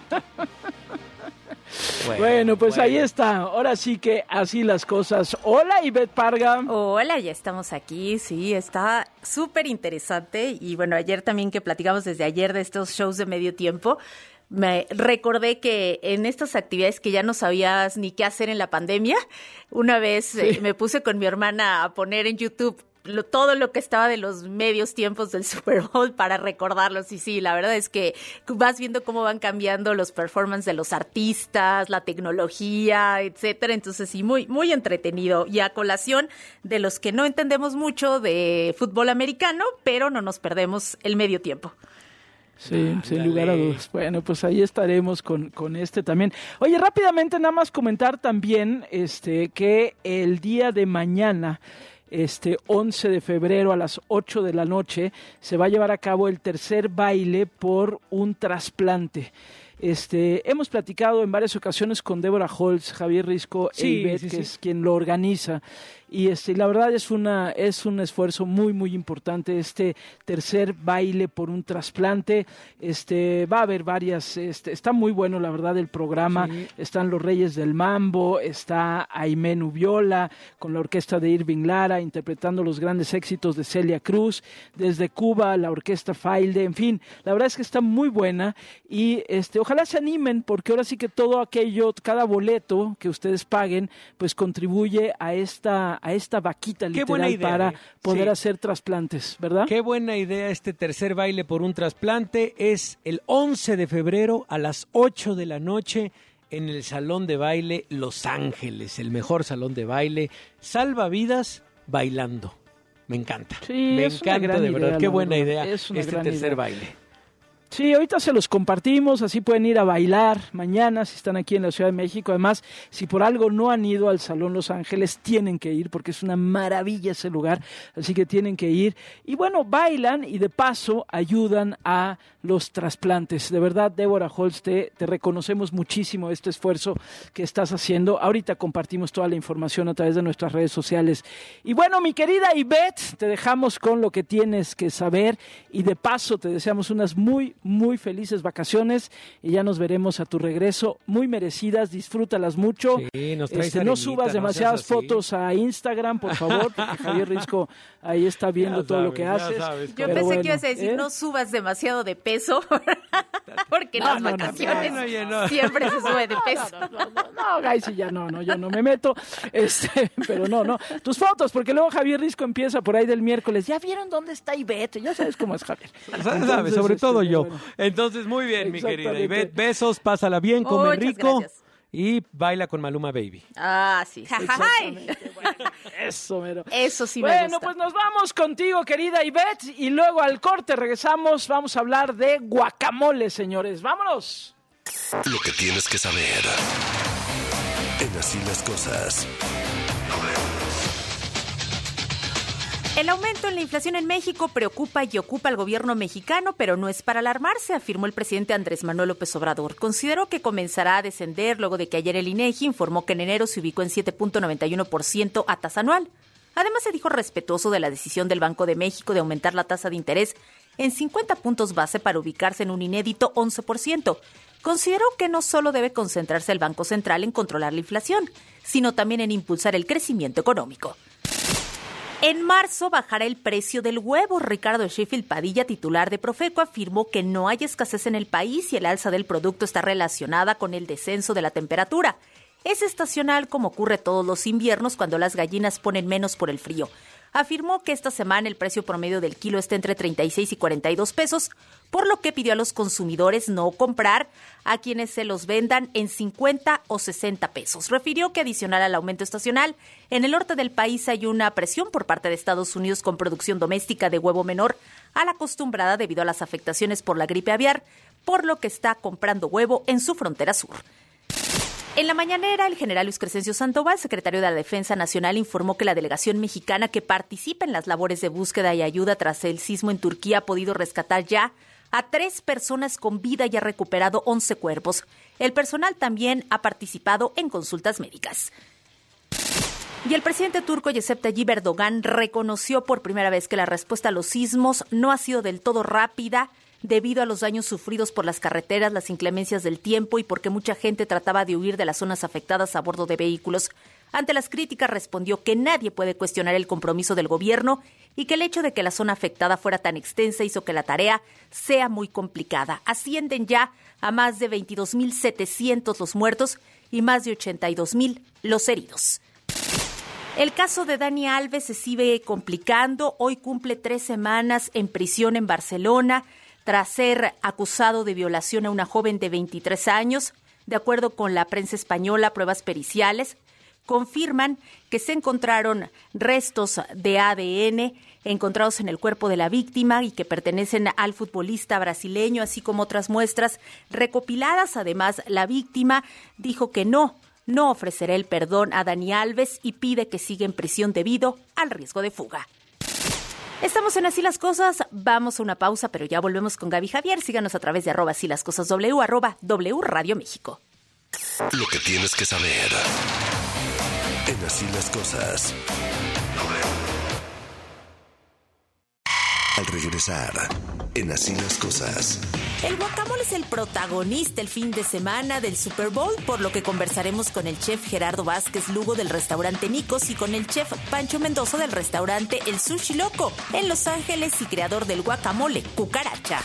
S12: Bueno, bueno, pues bueno. Ahí está. Ahora sí que así las cosas. Hola, Ivette Parga.
S20: Hola, ya estamos aquí. Sí, está súper interesante. Y bueno, ayer también que platicamos desde ayer de estos shows de medio tiempo, me recordé que en estas actividades que ya no sabías ni qué hacer en la pandemia, una vez sí. eh, me puse con mi hermana a poner en YouTube Lo, todo lo que estaba de los medios tiempos del Super Bowl para recordarlos. Y sí, la verdad es que vas viendo cómo van cambiando los performances de los artistas, la tecnología, etcétera. Entonces sí, muy, muy entretenido. Y a colación de los que no entendemos mucho de fútbol americano, pero no nos perdemos el medio tiempo.
S12: Sí, ah, sin dale. lugar a dudas. Bueno, pues ahí estaremos con, con este también. Oye, rápidamente nada más comentar también este que el día de mañana, este once de febrero a las ocho de la noche, se va a llevar a cabo el tercer baile por un trasplante. Este, hemos platicado en varias ocasiones con Débora Holtz, Javier Risco sí, e Ivette, sí, que sí. es quien lo organiza. Y este, la verdad es una es un esfuerzo muy muy importante este tercer baile por un trasplante. Este va a haber varias, este, está muy bueno la verdad el programa. Sí. Están los Reyes del Mambo, está Aimé Nubiola con la orquesta de Irving Lara interpretando los grandes éxitos de Celia Cruz. Desde Cuba la orquesta Failde, en fin, la verdad es que está muy buena y este ojalá se animen porque ahora sí que todo aquello, cada boleto que ustedes paguen, pues contribuye a esta a esta vaquita literal idea, para eh. poder sí. hacer trasplantes, ¿verdad?
S13: Qué buena idea este tercer baile por un trasplante. Es el once de febrero a las ocho de la noche en el Salón de Baile Los Ángeles, el mejor salón de baile. Salva vidas bailando. Me encanta.
S12: Sí,
S13: Me
S12: es una
S13: encanta,
S12: gran
S13: de verdad.
S12: idea,
S13: Qué
S12: la
S13: buena
S12: verdad.
S13: idea
S12: Es una
S13: este
S12: gran
S13: tercer
S12: idea.
S13: baile.
S12: Sí, ahorita se los compartimos, así pueden ir a bailar mañana si están aquí en la Ciudad de México. Además, si por algo no han ido al Salón Los Ángeles, tienen que ir porque es una maravilla ese lugar, así que tienen que ir. Y bueno, bailan y de paso ayudan a los trasplantes. De verdad, Débora Holtz, te, te reconocemos muchísimo este esfuerzo que estás haciendo. Ahorita compartimos toda la información a través de nuestras redes sociales. Y bueno, mi querida Ivette, te dejamos con lo que tienes que saber y de paso te deseamos unas muy, muy felices vacaciones y ya nos veremos a tu regreso, muy merecidas, disfrútalas mucho.
S13: Sí, nos traes
S12: este, no
S13: arenita,
S12: subas
S13: no
S12: demasiadas
S13: seas así.
S12: fotos a Instagram, por favor, porque Javier Risco ahí está viendo
S13: Ya
S12: todo lo
S13: sabes,
S12: que
S13: ya
S12: haces.
S13: sabes
S20: Yo
S12: Pero
S20: pensé
S12: bueno,
S20: que ibas a decir,
S12: ¿eh?
S20: no subas demasiado de peso, porque en
S12: No,
S20: las
S12: no, no,
S20: vacaciones
S12: no, no, no.
S20: siempre se sube de peso.
S12: No, Guy, sí, ya no, no, yo no me meto, este, pero no, no, tus fotos, porque luego Javier Risco empieza por ahí del miércoles, ¿ya vieron dónde está Ivette? Ya sabes cómo es Javier.
S13: Sabes,
S12: Entonces,
S13: sobre todo
S12: este,
S13: yo.
S12: bueno.
S13: Entonces, muy bien, mi querida
S12: Exactamente.
S13: Ivette. Besos, pásala bien, come
S20: Muchas
S13: rico
S20: gracias.
S13: y baila con Maluma Baby.
S20: Ah, sí.
S12: Exactamente, bueno, eso, mero.
S20: Eso sí me
S12: Bueno,
S20: gusta.
S12: pues nos vamos contigo, querida Ivette, y luego al corte regresamos, vamos a hablar de guacamole, señores. ¡Vámonos!
S6: Lo que tienes que saber. En Así las Cosas.
S20: El aumento en la inflación en México preocupa y ocupa al gobierno mexicano, pero no es para alarmarse, afirmó el presidente Andrés Manuel López Obrador. Consideró que comenzará a descender luego de que ayer el INEGI informó que en enero se ubicó en siete punto noventa y uno por ciento a tasa anual. Además, se dijo respetuoso de la decisión del Banco de México de aumentar la tasa de interés en cincuenta puntos base para ubicarse en un inédito once por ciento. Consideró que no solo debe concentrarse el Banco Central en controlar la inflación, sino también en impulsar el crecimiento económico. En marzo bajará el precio del huevo. Ricardo Sheffield Padilla, titular de Profeco, afirmó que no hay escasez en el país y el alza del producto está relacionada con el descenso de la temperatura. Es estacional como ocurre todos los inviernos cuando las gallinas ponen menos por el frío. Afirmó que esta semana el precio promedio del kilo está entre treinta y seis y cuarenta y dos pesos, por lo que pidió a los consumidores no comprar a quienes se los vendan en cincuenta o sesenta pesos. Refirió que adicional al aumento estacional, en el norte del país hay una presión por parte de Estados Unidos con producción doméstica de huevo menor a la acostumbrada debido a las afectaciones por la gripe aviar, por lo que está comprando huevo en su frontera sur. En la mañanera, el general Luis Crescencio Sandoval, secretario de la Defensa Nacional, informó que la delegación mexicana que participa en las labores de búsqueda y ayuda tras el sismo en Turquía ha podido rescatar ya a tres personas con vida y ha recuperado once cuerpos. El personal también ha participado en consultas médicas. Y el presidente turco Recep Tayyip Erdogan reconoció por primera vez que la respuesta a los sismos no ha sido del todo rápida, debido a los daños sufridos por las carreteras, las inclemencias del tiempo y porque mucha gente trataba de huir de las zonas afectadas a bordo de vehículos. Ante las críticas respondió que nadie puede cuestionar el compromiso del gobierno y que el hecho de que la zona afectada fuera tan extensa hizo que la tarea sea muy complicada. Ascienden ya a más de veintidós mil setecientos los muertos y más de ochenta y dos mil los heridos. El caso de Dani Alves se sigue complicando. Hoy cumple tres semanas en prisión en Barcelona, tras ser acusado de violación a una joven de veintitrés años. De acuerdo con la prensa española, pruebas periciales confirman que se encontraron restos de A D N encontrados en el cuerpo de la víctima y que pertenecen al futbolista brasileño, así como otras muestras recopiladas. Además, la víctima dijo que no, no ofrecerá el perdón a Dani Alves y pide que siga en prisión debido al riesgo de fuga. Estamos en Así las Cosas, vamos a una pausa, pero ya volvemos con Gaby Javier. Síganos a través de arroba Así las Cosas W, arroba W Radio México.
S6: Lo que tienes que saber en Así las Cosas. Al regresar, en Así las Cosas.
S20: El guacamole es el protagonista el fin de semana del Super Bowl, por lo que conversaremos con el chef Gerardo Vázquez Lugo del restaurante Nicos y con el chef Pancho Mendoza del restaurante El Sushi Loco en Los Ángeles y creador del guacamole, Cucaracha.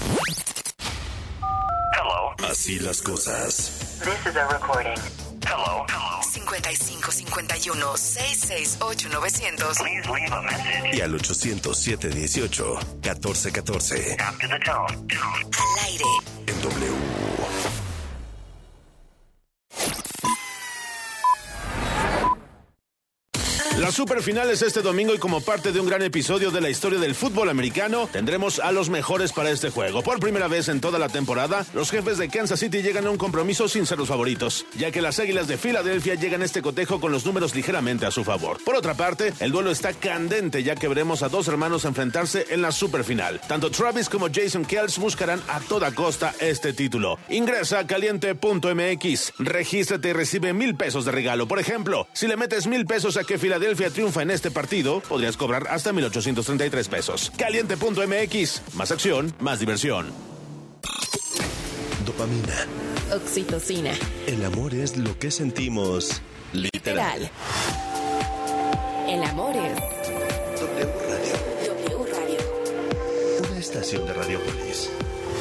S6: Hello. Así las Cosas.
S14: This is a recording.
S6: Hello.
S14: cincuenta y cinco cincuenta y uno seiscientos sesenta y ocho novecientos.
S6: Please leave a message. Y al ochocientos siete dieciocho catorce catorce. After the tone.
S14: Al aire.
S6: En W.
S21: La superfinal es este domingo y como parte de un gran episodio de la historia del fútbol americano, tendremos a los mejores para este juego. Por primera vez en toda la temporada, los jefes de Kansas City llegan a un compromiso sin ser los favoritos, ya que las Águilas de Filadelfia llegan a este cotejo con los números ligeramente a su favor. Por otra parte, el duelo está candente, ya que veremos a dos hermanos enfrentarse en la superfinal. Tanto Travis como Jason Kelce buscarán a toda costa este título. Ingresa a caliente punto m x, regístrate y recibe mil pesos de regalo. Por ejemplo, si le metes mil pesos a que Filadelfia triunfa en este partido, podrías cobrar hasta mil ochocientos treinta y tres pesos. caliente punto m x, más acción, más diversión.
S6: Dopamina.
S1: Oxitocina.
S6: El amor es lo que sentimos literal.
S1: Literal. El amor es
S6: W Radio.
S1: W Radio.
S6: Una estación de Radiopolis.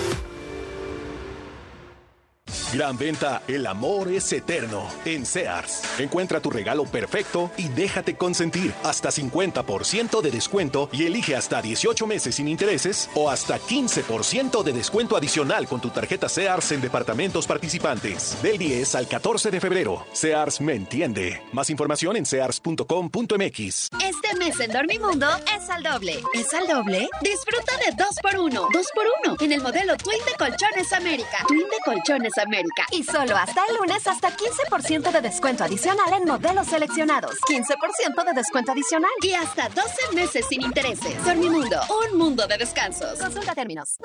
S4: Gran venta, el amor es eterno. En Sears, encuentra tu regalo perfecto y déjate consentir. Hasta cincuenta por ciento de descuento y elige hasta dieciocho meses sin intereses o hasta quince por ciento de descuento adicional con tu tarjeta Sears en departamentos participantes. Del diez al catorce de febrero. Sears me entiende. Más información en sears punto com punto m x.
S22: Este mes en Dormimundo es al doble. ¿Es al doble? Disfruta de dos por uno. dos por uno en el modelo Twin de Colchones América. Twin de Colchones América. Y solo hasta el lunes, hasta quince por ciento de descuento adicional en modelos seleccionados. quince por ciento de descuento adicional. Y hasta doce meses sin intereses. Dormimundo, un mundo de descansos. Consulta términos.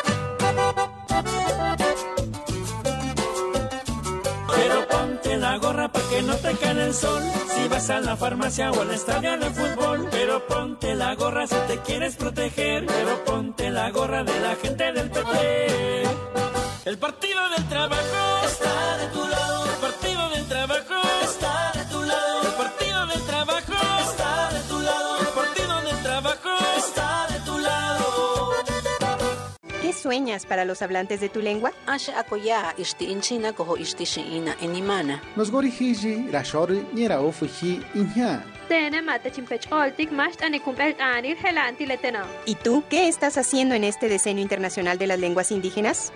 S23: Pero ponte la gorra para que no te caiga el sol. Si vas a la farmacia o al estadio de fútbol. Pero ponte la gorra si te quieres proteger. Pero ponte la gorra de la gente del P T. El Partido del Trabajo está de tu lado. El Partido del Trabajo está de tu lado. El Partido del Trabajo está de tu lado. El Partido del Trabajo está de tu lado.
S24: ¿Qué sueñas para los hablantes de tu lengua?
S25: Nos gorihiji rashor niera ofuji inha.
S24: ¿Y tú qué estás haciendo en este Decenio Internacional de las Lenguas Indígenas?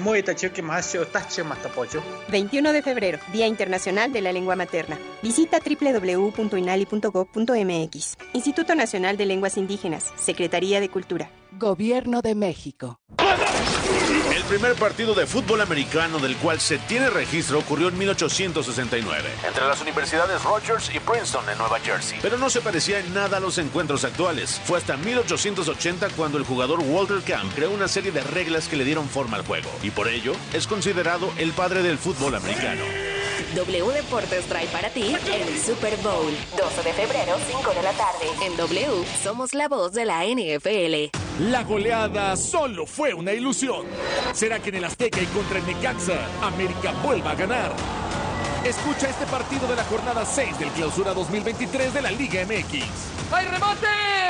S24: veintiuno de febrero, Día Internacional de la Lengua Materna. Visita doble u doble u doble u punto inali punto gob punto m x. Instituto Nacional de Lenguas Indígenas, Secretaría de Cultura.
S26: Gobierno de México.
S21: El primer partido de fútbol americano del cual se tiene registro ocurrió en mil ochocientos sesenta y nueve, entre las universidades Rutgers y Princeton en Nueva Jersey. Pero no se parecía en nada a los encuentros actuales. Fue hasta mil ochocientos ochenta cuando el jugador Walter Camp creó una serie de reglas que le dieron forma al juego. Y por ello, es considerado el padre del fútbol americano.
S1: W Deportes trae para ti el Super Bowl. doce de febrero, cinco de la tarde. En W, somos la voz de la N F L.
S2: La goleada solo fue una ilusión. ¿Será que en el Azteca y contra el Necaxa, América vuelva a ganar? Escucha este partido de la jornada seis del Clausura dos mil veintitrés de la Liga M X.
S18: ¡Hay remate!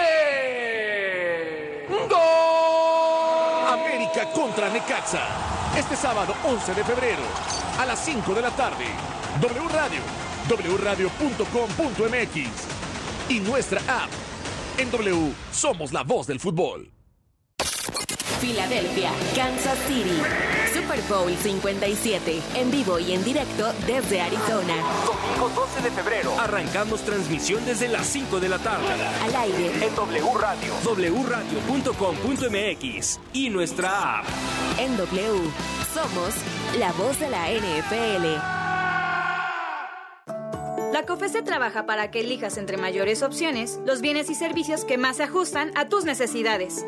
S2: ¡Gol! América contra Necaxa. Este sábado once de febrero a las cinco de la tarde. W Radio, w radio punto com punto m x y nuestra app. En W somos la voz del fútbol.
S1: Filadelfia, Kansas City. Super Bowl cincuenta y siete. En vivo y en directo desde Arizona.
S17: Domingo doce de febrero. Arrancamos transmisión desde las cinco de la tarde.
S1: Al aire.
S17: En W Radio. w radio punto com punto m x y nuestra app.
S1: En W. Somos la voz de la N F L.
S27: La COFESE trabaja para que elijas entre mayores opciones los bienes y servicios que más se ajustan a tus necesidades.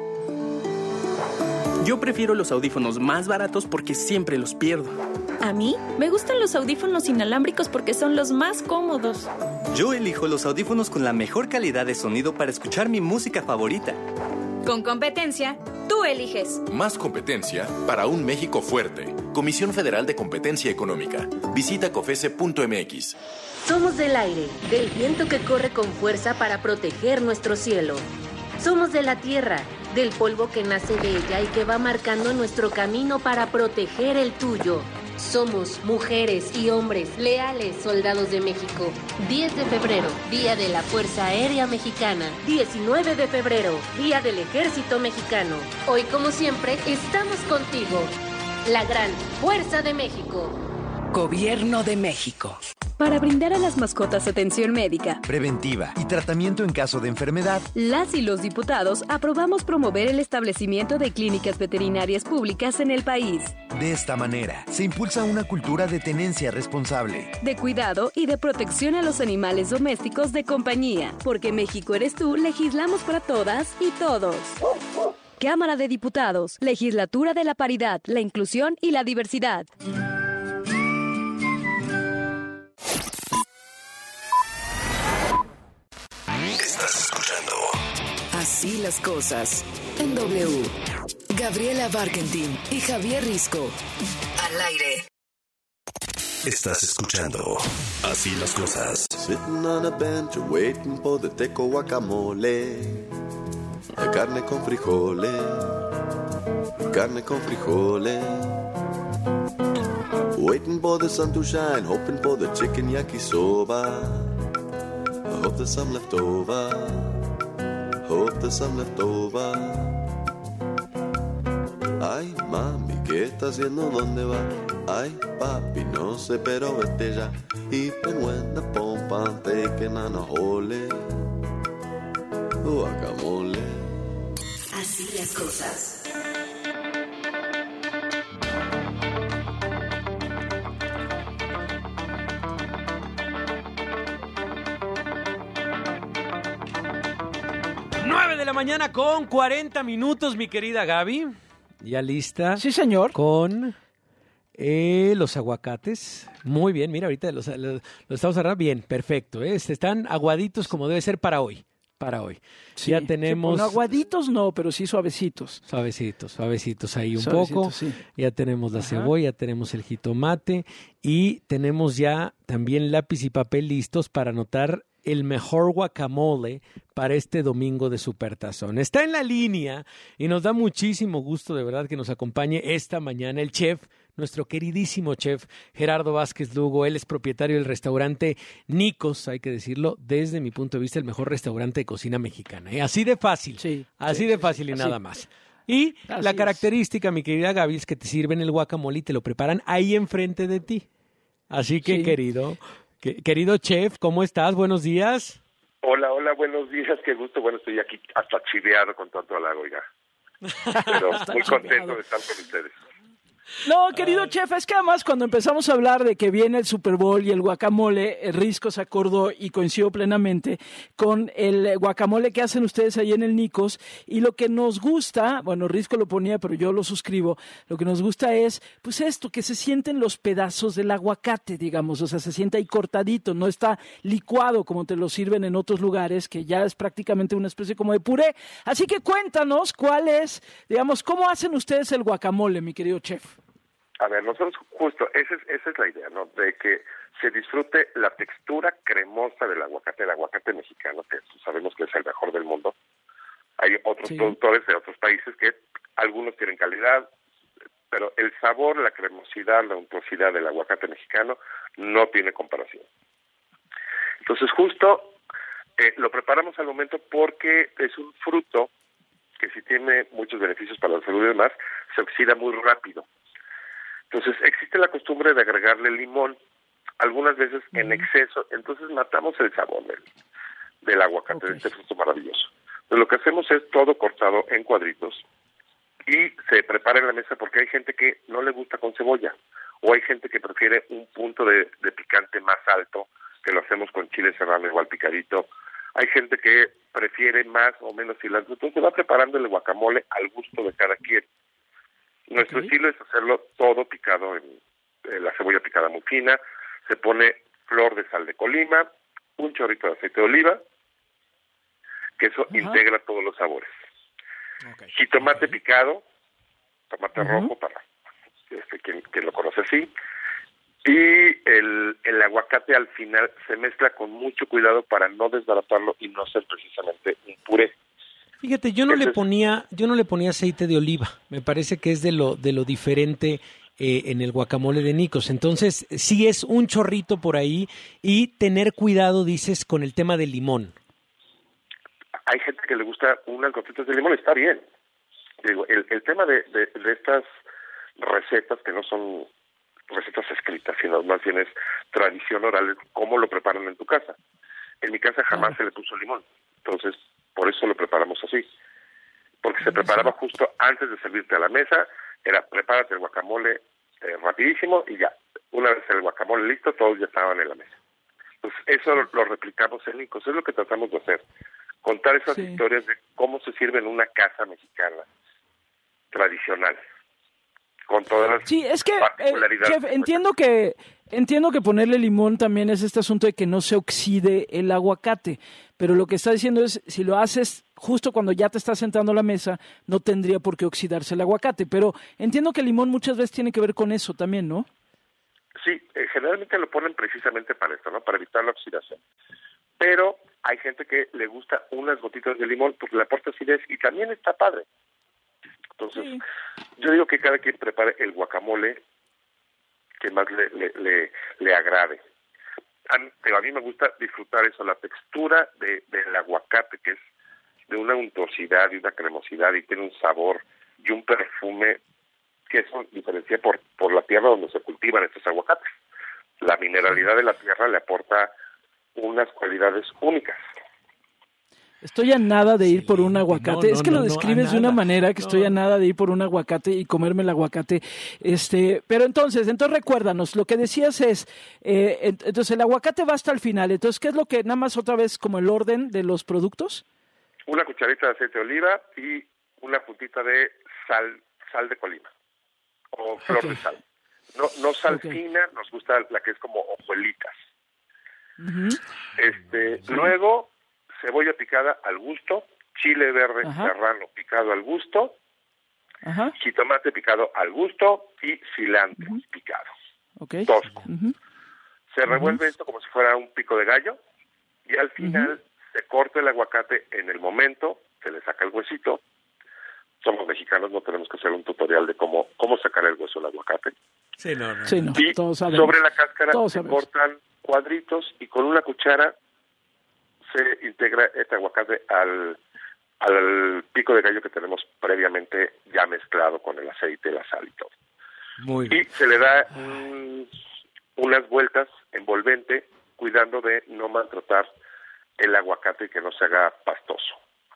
S28: Yo prefiero los audífonos más baratos porque siempre los pierdo.
S29: A mí me gustan los audífonos inalámbricos porque son los más cómodos.
S30: Yo elijo los audífonos con la mejor calidad de sonido para escuchar mi música favorita.
S27: Con competencia, tú eliges.
S31: Más competencia para un México fuerte. Comisión Federal de Competencia Económica. Visita cofese punto m x.
S32: Somos del aire, del viento que corre con fuerza para proteger nuestro cielo. Somos de la tierra, del polvo que nace de ella y que va marcando nuestro camino para proteger el tuyo. Somos mujeres y hombres leales soldados de México. diez de febrero, Día de la Fuerza Aérea Mexicana. diecinueve de febrero, Día del Ejército Mexicano. Hoy, como siempre, estamos contigo. La gran Fuerza de México.
S26: Gobierno de México.
S3: Para brindar a las mascotas atención médica,
S5: preventiva y tratamiento en caso de enfermedad,
S3: las y los diputados aprobamos promover el establecimiento de clínicas veterinarias públicas en el país.
S5: De esta manera, se impulsa una cultura de tenencia responsable,
S3: de cuidado y de protección a los animales domésticos de compañía. Porque México eres tú, legislamos para todas y todos. Cámara de Diputados, Legislatura de la Paridad, la Inclusión y la Diversidad.
S6: Estás escuchando
S7: Así las cosas en W. Gabriela Barkentin y Javier Risco. Al aire.
S6: Estás escuchando Así las cosas.
S8: Sitting on a bench waiting for the teco guacamole. Carne con frijoles. Carne con frijoles. Waiting for the sun to shine, hoping for the chicken yakisoba. Hope there's some left over. Hope there's some left over. Ay, mami, ¿qué está haciendo? ¿Dónde va? Ay, papi, no sé, pero vete ya. Y when the pompa taking on a hole. Guacamole.
S7: Así las cosas.
S9: nueve de la mañana con cuarenta minutos, mi querida Gaby. ¿Ya lista?
S10: Sí, señor.
S9: Con eh, los aguacates. Muy bien, mira, ahorita los, los, los estamos agarrando bien, perfecto. ¿eh? Están aguaditos como debe ser para hoy. Para hoy.
S10: Sí,
S9: ya tenemos...
S10: Sí, bueno, aguaditos no, pero sí suavecitos.
S9: Suavecitos, suavecitos ahí un
S10: suavecitos,
S9: poco.
S10: Sí.
S9: Ya tenemos la
S10: Ajá.
S9: cebolla, ya tenemos el jitomate y tenemos ya también lápiz y papel listos para anotar el mejor guacamole para este domingo de Supertazón. Está en la línea y nos da muchísimo gusto de verdad que nos acompañe esta mañana el chef, nuestro queridísimo chef Gerardo Vázquez Lugo. Él es propietario del restaurante Nicos, hay que decirlo, desde mi punto de vista el mejor restaurante de cocina mexicana. ¿eh? Así de fácil,
S10: sí,
S9: así
S10: sí,
S9: de fácil
S10: sí,
S9: y
S10: así.
S9: nada más. Y así la característica, es. mi querida Gaby, es que te sirven el guacamole y te lo preparan ahí enfrente de ti. Así que, sí. querido... Querido chef, ¿cómo estás? Buenos días.
S11: Hola, hola, buenos días, qué gusto. Bueno, estoy aquí hasta chiveado con tanto halago, oiga. Pero muy contento de estar con ustedes.
S10: No, querido chef, es que además cuando empezamos a hablar de que viene el Super Bowl y el guacamole, el Risco se acordó y coincidió plenamente con el guacamole que hacen ustedes ahí en el Nicos, y lo que nos gusta, bueno, Risco lo ponía, pero yo lo suscribo, lo que nos gusta es, pues esto, que se sienten los pedazos del aguacate, digamos, o sea, se siente ahí cortadito, no está licuado como te lo sirven en otros lugares, que ya es prácticamente una especie como de puré. Así que cuéntanos cuál es, digamos, cómo hacen ustedes el guacamole, mi querido chef.
S11: A ver, nosotros justo, esa es, esa es la idea, ¿no? De que se disfrute la textura cremosa del aguacate, el aguacate mexicano, que sabemos que es el mejor del mundo. Hay otros sí. productores de otros países que algunos tienen calidad, pero el sabor, la cremosidad, la untuosidad del aguacate mexicano no tiene comparación. Entonces, justo eh, lo preparamos al momento porque es un fruto que si tiene muchos beneficios para la salud y demás, se oxida muy rápido. Entonces, existe la costumbre de agregarle limón, algunas veces uh-huh. en exceso, entonces matamos el sabor del, del aguacate, okay. de este fruto maravilloso. Entonces, lo que hacemos es todo cortado en cuadritos y se prepara en la mesa porque hay gente que no le gusta con cebolla o hay gente que prefiere un punto de, de picante más alto, que lo hacemos con chile serrano igual picadito. Hay gente que prefiere más o menos cilantro, entonces se va preparando el guacamole al gusto de cada quien. Nuestro okay. estilo es hacerlo todo picado, en, en la cebolla picada muy fina, se pone flor de sal de Colima, un chorrito de aceite de oliva, que eso uh-huh. integra todos los sabores. Okay. Jitomate okay. picado, tomate uh-huh. rojo para este, quien, quien lo conoce así, y el, el aguacate al final se mezcla con mucho cuidado para no desbaratarlo y no ser precisamente un puré.
S9: Fíjate, yo no le ponía, yo no le ponía aceite de oliva. Me parece que es de lo de lo diferente eh, en el guacamole de Nicos. Entonces, sí es un chorrito por ahí y tener cuidado, dices, con el tema del limón.
S11: Hay gente que le gusta unas gotitas de limón, está bien. Digo, el, el tema de, de, de estas recetas que no son recetas escritas, sino más bien es tradición oral, cómo lo preparan en tu casa. En mi casa jamás ah. se le puso limón, entonces por eso lo preparamos así, porque se preparaba justo antes de servirte a la mesa, era prepárate el guacamole eh, rapidísimo y ya, una vez el guacamole listo, todos ya estaban en la mesa. Pues eso lo, lo replicamos en Nicos, es lo que tratamos de hacer, contar esas sí. historias de cómo se sirve en una casa mexicana tradicional, con todas las
S10: sí, es que,
S11: particularidades.
S10: Eh, chef, entiendo que entiendo que ponerle limón también es este asunto de que no se oxide el aguacate, pero lo que está diciendo es, si lo haces justo cuando ya te estás sentando a la mesa, no tendría por qué oxidarse el aguacate, pero entiendo que el limón muchas veces tiene que ver con eso también, ¿no?
S11: Sí, eh, generalmente lo ponen precisamente para esto, ¿no? Para evitar la oxidación. Pero hay gente que le gusta unas gotitas de limón porque le aporta acidez y también está padre. Entonces, sí. yo digo que cada quien prepare el guacamole que más le, le, le, le agrade. A mí, pero a mí me gusta disfrutar eso, la textura de, del aguacate, que es de una untuosidad y una cremosidad y tiene un sabor y un perfume que eso diferencia por, por la tierra donde se cultivan estos aguacates. La mineralidad de la tierra le aporta unas cualidades únicas.
S10: Estoy a nada de ir sí, por un aguacate. No, no, es que no, lo describes no, de una manera que
S9: no.
S10: estoy a nada de ir por un aguacate y comerme el aguacate. Este, pero entonces, entonces recuérdanos, lo que decías es, eh, entonces el aguacate va hasta el final. Entonces, ¿qué es lo que, nada más otra vez, como el orden de los productos?
S11: Una cucharita de aceite de oliva y una puntita de sal, sal de Colima o flor okay. de sal. No, no sal okay. fina, nos gusta la que es como hojuelitas. Uh-huh. Este, uh-huh. Luego, cebolla picada al gusto, chile verde Ajá. serrano picado al gusto, Ajá. jitomate picado al gusto y cilantro uh-huh. picado.
S10: Okay.
S11: Tosco.
S10: Uh-huh.
S11: Se revuelve uh-huh. esto como si fuera un pico de gallo y al final uh-huh. se corta el aguacate en el momento, se le saca el huesito. Somos mexicanos, no tenemos que hacer un tutorial de cómo cómo sacar el hueso del aguacate.
S9: Sí, no, no.
S10: Sí, no.
S11: Y
S10: Todos sabemos.
S11: sobre la cáscara
S10: Todos
S11: se
S10: sabemos.
S11: cortan cuadritos y con una cuchara se integra este aguacate al, al pico de gallo que tenemos previamente ya mezclado con el aceite, la sal y todo.
S9: Muy bien.
S11: Y se le da um, unas vueltas envolvente, cuidando de no maltratar el aguacate y que no se haga pastoso.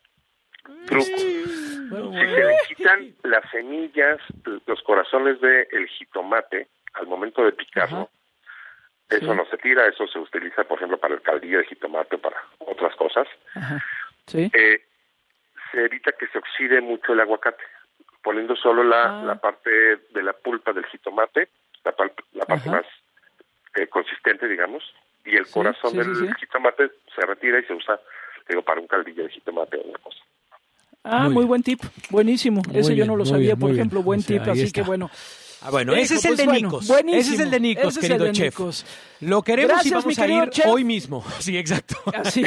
S11: Truco.
S9: Bueno,
S11: si se le quitan las semillas, los corazones del jitomate al momento de picarlo, Ajá. Eso sí. no se tira, eso se utiliza, por ejemplo, para el caldillo de jitomate o para otras cosas.
S10: Ajá. Sí.
S11: Eh, se evita que se oxide mucho el aguacate, poniendo solo la, ah. la parte de la pulpa del jitomate, la, pal- la parte Ajá. más eh, consistente, digamos, y el sí, corazón sí, del sí, sí. jitomate se retira y se usa, digo, para un caldillo de jitomate o una cosa.
S10: Ah, muy, muy buen tip, buenísimo. Muy Ese bien, yo no lo sabía, bien, por ejemplo, bien. buen o sea, tip, así está. que bueno.
S9: Ah, bueno, ese es el de Nicos.
S10: Bueno,
S9: ese es el de Nicos, querido chef. Nicos. Lo queremos Gracias, y vamos a ir chef. hoy mismo. Sí, exacto.
S10: Así.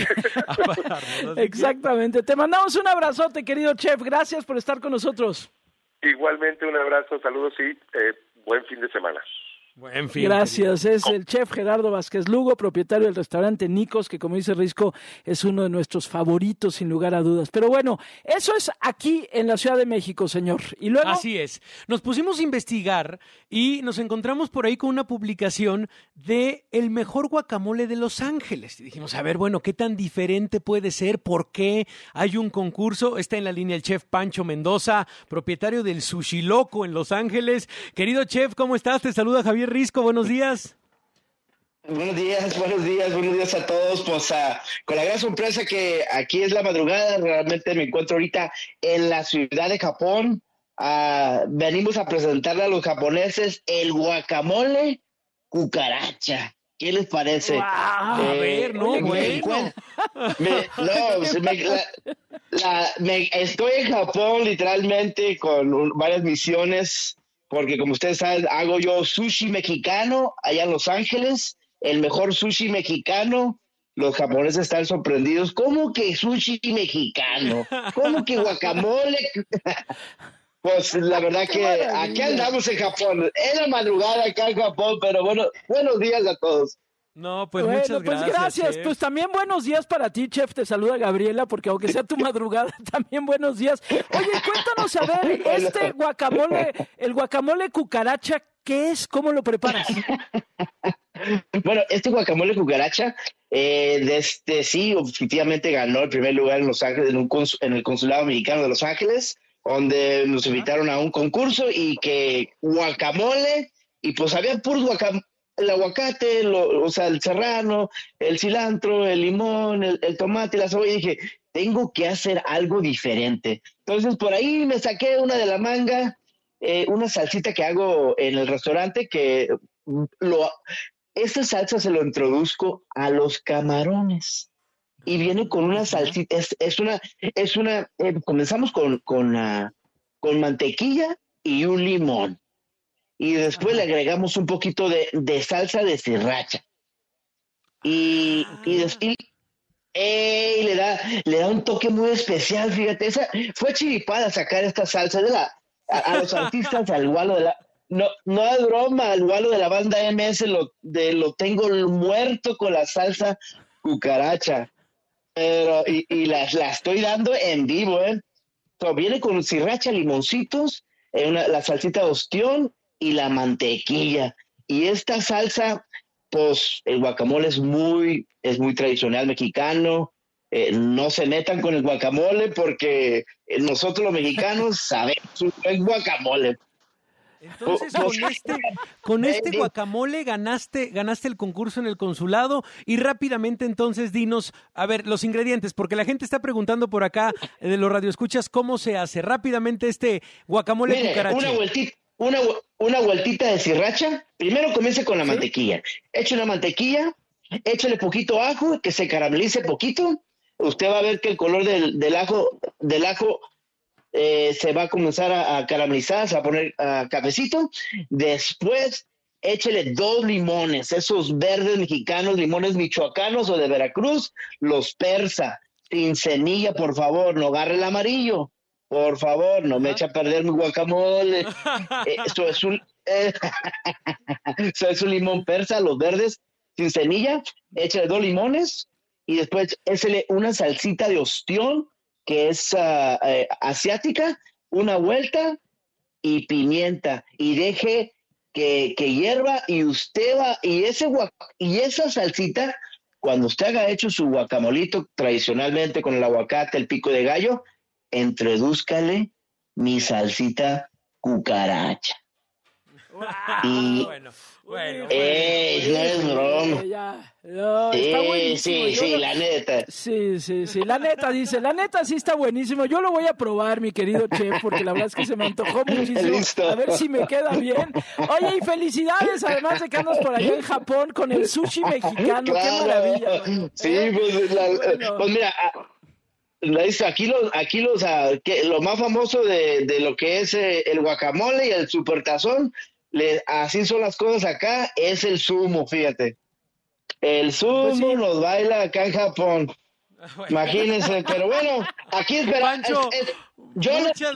S10: Así Exactamente. Te mandamos un abrazote, querido chef. Gracias por estar con nosotros.
S11: Igualmente un abrazo, saludos y eh, buen fin de semana.
S9: Buen fin.
S10: Gracias, querido. Es el chef Gerardo Vázquez Lugo, propietario del restaurante Nicos, que como dice Risco, es uno de nuestros favoritos sin lugar a dudas. Pero bueno, eso es aquí en la Ciudad de México, señor. Y luego...
S9: Así es. Nos pusimos a investigar y nos encontramos por ahí con una publicación de el mejor guacamole de Los Ángeles. Y dijimos, a ver, bueno, ¿qué tan diferente puede ser? ¿Por qué hay un concurso? Está en la línea el chef Pancho Mendoza, propietario del Sushi Loco en Los Ángeles. Querido chef, ¿cómo estás? Te saluda Javier Risco, buenos días.
S4: Buenos días, buenos días, buenos días a todos. Pues uh, con la gran sorpresa que aquí es la madrugada, realmente me encuentro ahorita en la ciudad de Japón. Uh, venimos a presentarle a los japoneses el guacamole cucaracha. ¿Qué les parece?
S9: Wow, eh, a ver, no, me, bueno.
S4: Me, no, me, la, la, me, estoy en Japón literalmente con un, varias misiones. Porque como ustedes saben, hago yo sushi mexicano allá en Los Ángeles, el mejor sushi mexicano. Los japoneses están sorprendidos. ¿Cómo que sushi mexicano? ¿Cómo que guacamole? Pues la verdad que aquí andamos en Japón. Es la madrugada acá en Japón, pero bueno, buenos días a todos.
S9: No, pues
S10: bueno,
S9: muchas
S10: pues
S9: gracias.
S10: gracias. Chef. Pues también buenos días para ti, chef. Te saluda Gabriela, porque aunque sea tu madrugada, también buenos días. Oye, cuéntanos a ver, este guacamole, el guacamole cucaracha, ¿Qué es? ¿Cómo lo preparas?
S4: Bueno, este guacamole cucaracha, eh, de este, sí, efectivamente ganó el primer lugar en Los Ángeles, en, un cons- en el Consulado Mexicano de Los Ángeles, donde nos invitaron a un concurso y que guacamole, y pues había puros guacamole, el aguacate, lo, o sea, el serrano, el cilantro, el limón, el, el tomate y la cebolla, y dije, tengo que hacer algo diferente. Entonces, por ahí me saqué una de la manga, eh, una salsita que hago en el restaurante, que lo, esta salsa se lo introduzco a los camarones. Y viene con una salsita, es, es una, es una, eh, comenzamos con, con, uh, con mantequilla y un limón. Y después Ajá. le agregamos un poquito de, de salsa de sriracha. Y, ah. y, des, y ey, le da, le da un toque muy especial, fíjate. Esa, fue chiripada sacar esta salsa de la, a, a los artistas, al gualo de la, no, no es broma, al gualo de la banda M S lo, de, lo tengo muerto con la salsa cucaracha. Pero, y, y la, la estoy dando en vivo, ¿eh? So, viene con sriracha, limoncitos, eh, una, la salsita de ostión y la mantequilla. Y esta salsa, pues el guacamole es muy, es muy tradicional mexicano. Eh, no se metan con el guacamole porque nosotros los mexicanos sabemos un buen guacamole.
S9: Entonces con este, con este guacamole ganaste, ganaste el concurso en el consulado y rápidamente entonces dinos, a ver, los ingredientes, porque la gente está preguntando por acá eh, de los radioescuchas cómo se hace rápidamente este guacamole
S4: Mire,
S9: cucaracha.
S4: Una vueltita, una, una vueltita de sriracha. Primero comience con la ¿Sí? mantequilla. Eche una mantequilla, échale poquito ajo, que se caramelice poquito. Usted va a ver que el color del, del ajo, del ajo Eh, se va a comenzar a, a caramelizar, se va a poner uh, cafecito. Después échele dos limones, esos verdes mexicanos, limones michoacanos o de Veracruz, los persa, sin semilla, por favor, no agarre el amarillo, por favor, no me eche a perder mi guacamole. eh, eso es un eh, eso es un limón persa, los verdes, sin semilla. Échale dos limones y después échele una salsita de ostión que es uh, eh, asiática, una vuelta y pimienta, y deje que, que hierva, y usted va, y ese guac, y esa salsita, cuando usted haga hecho su guacamolito tradicionalmente con el aguacate, el pico de gallo, introdúzcale mi salsita cucaracha.
S9: Wow,
S4: y
S9: bueno, bueno,
S4: eh,
S9: bueno.
S4: no es broma.
S10: Ya, no,
S4: sí,
S10: está buenísimo.
S4: sí,
S10: Yo
S4: sí,
S10: lo...
S4: la neta.
S10: Sí, sí, sí, la neta, dice, la neta sí está buenísimo. Yo lo voy a probar, mi querido chef, porque la verdad es que se me antojó muchísimo.
S4: Listo.
S10: A ver si me queda bien. Oye, y felicidades, además de que andas por allá en Japón con el sushi mexicano.
S4: Claro.
S10: Qué maravilla. ¿No?
S4: Sí,
S10: ¿Eh?
S4: pues, la,
S10: bueno.
S4: pues mira, aquí los, aquí los, que lo más famoso de, de lo que es eh, el guacamole y el supertazón, le, así son las cosas acá, es el sumo, fíjate. El sumo
S10: Pues sí.
S4: nos baila acá en Japón. Bueno. Imagínense, pero bueno, aquí esperamos.
S9: Pancho,
S4: es, es, yo
S9: muchas,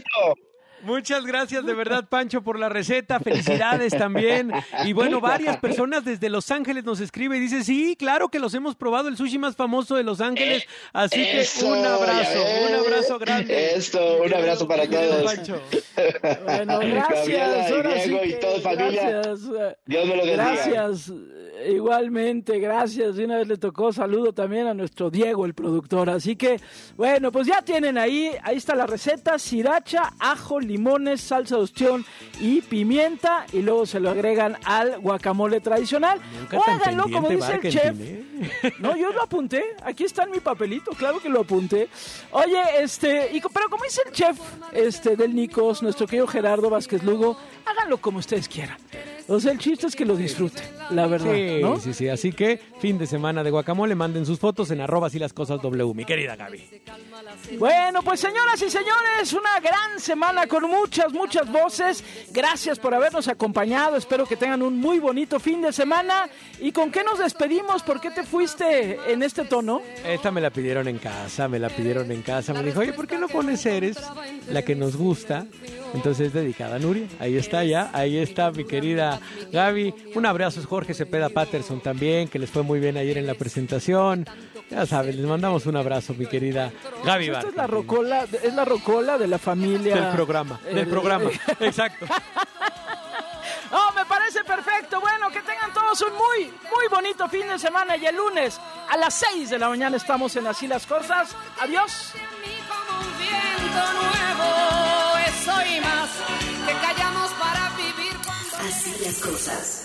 S9: muchas gracias de verdad, Pancho, por la receta. Felicidades también. Y bueno, varias personas desde Los Ángeles nos escriben y dicen, sí, claro que los hemos probado, el sushi más famoso de Los Ángeles. Así
S4: Eso,
S9: que un abrazo, un abrazo grande.
S4: Esto, un abrazo para todos.
S10: Pancho. Bueno, gracias.
S4: Ahora sí que, y toda familia.
S10: Gracias.
S4: Dios me lo bendiga.
S10: Gracias. Igualmente, gracias. De una vez le tocó saludo también a nuestro Diego, el productor. Así que, bueno, pues ya tienen ahí, ahí está la receta: sriracha, ajo, limones, salsa de ostión y pimienta, y luego se lo agregan al guacamole tradicional.
S9: Nunca
S10: O
S9: tan
S10: háganlo como dice el chef.
S9: ¿eh?
S10: No, yo lo apunté. Aquí está en mi papelito, claro que lo apunté. Oye, este, y, pero como dice el chef este del Nicos, nuestro querido Gerardo Vázquez Lugo, háganlo como ustedes quieran. O sea, el chiste es que lo disfruten, la verdad,
S9: sí,
S10: ¿no?
S9: Sí, sí, así que fin de semana de guacamole, manden sus fotos en arroba así las cosas W, mi querida Gaby.
S10: Bueno, pues señoras y señores, una gran semana con muchas, muchas voces. Gracias por habernos acompañado, espero que tengan un muy bonito fin de semana. ¿Y con qué nos despedimos? ¿Por qué te fuiste en este tono?
S9: Esta me la pidieron en casa, me la pidieron en casa, me dijo, oye, ¿por qué no pones Eres, la que nos gusta? Entonces, dedicada a Nuria. Ahí está ya, ahí está mi querida Gaby. Un abrazo a Jorge Cepeda Patterson también, que les fue muy bien ayer en la presentación. Ya saben, les mandamos un abrazo, mi querida Gaby.
S10: Esta es la rocola, es la rocola de la familia.
S9: Del programa, del
S10: el,
S9: programa, exacto.
S10: Oh, tenemos un muy, muy bonito fin de semana y el lunes a las seis de la mañana estamos en Así las Cosas. Adiós.
S12: Soy más que callamos para vivir cuando...
S7: Así las cosas.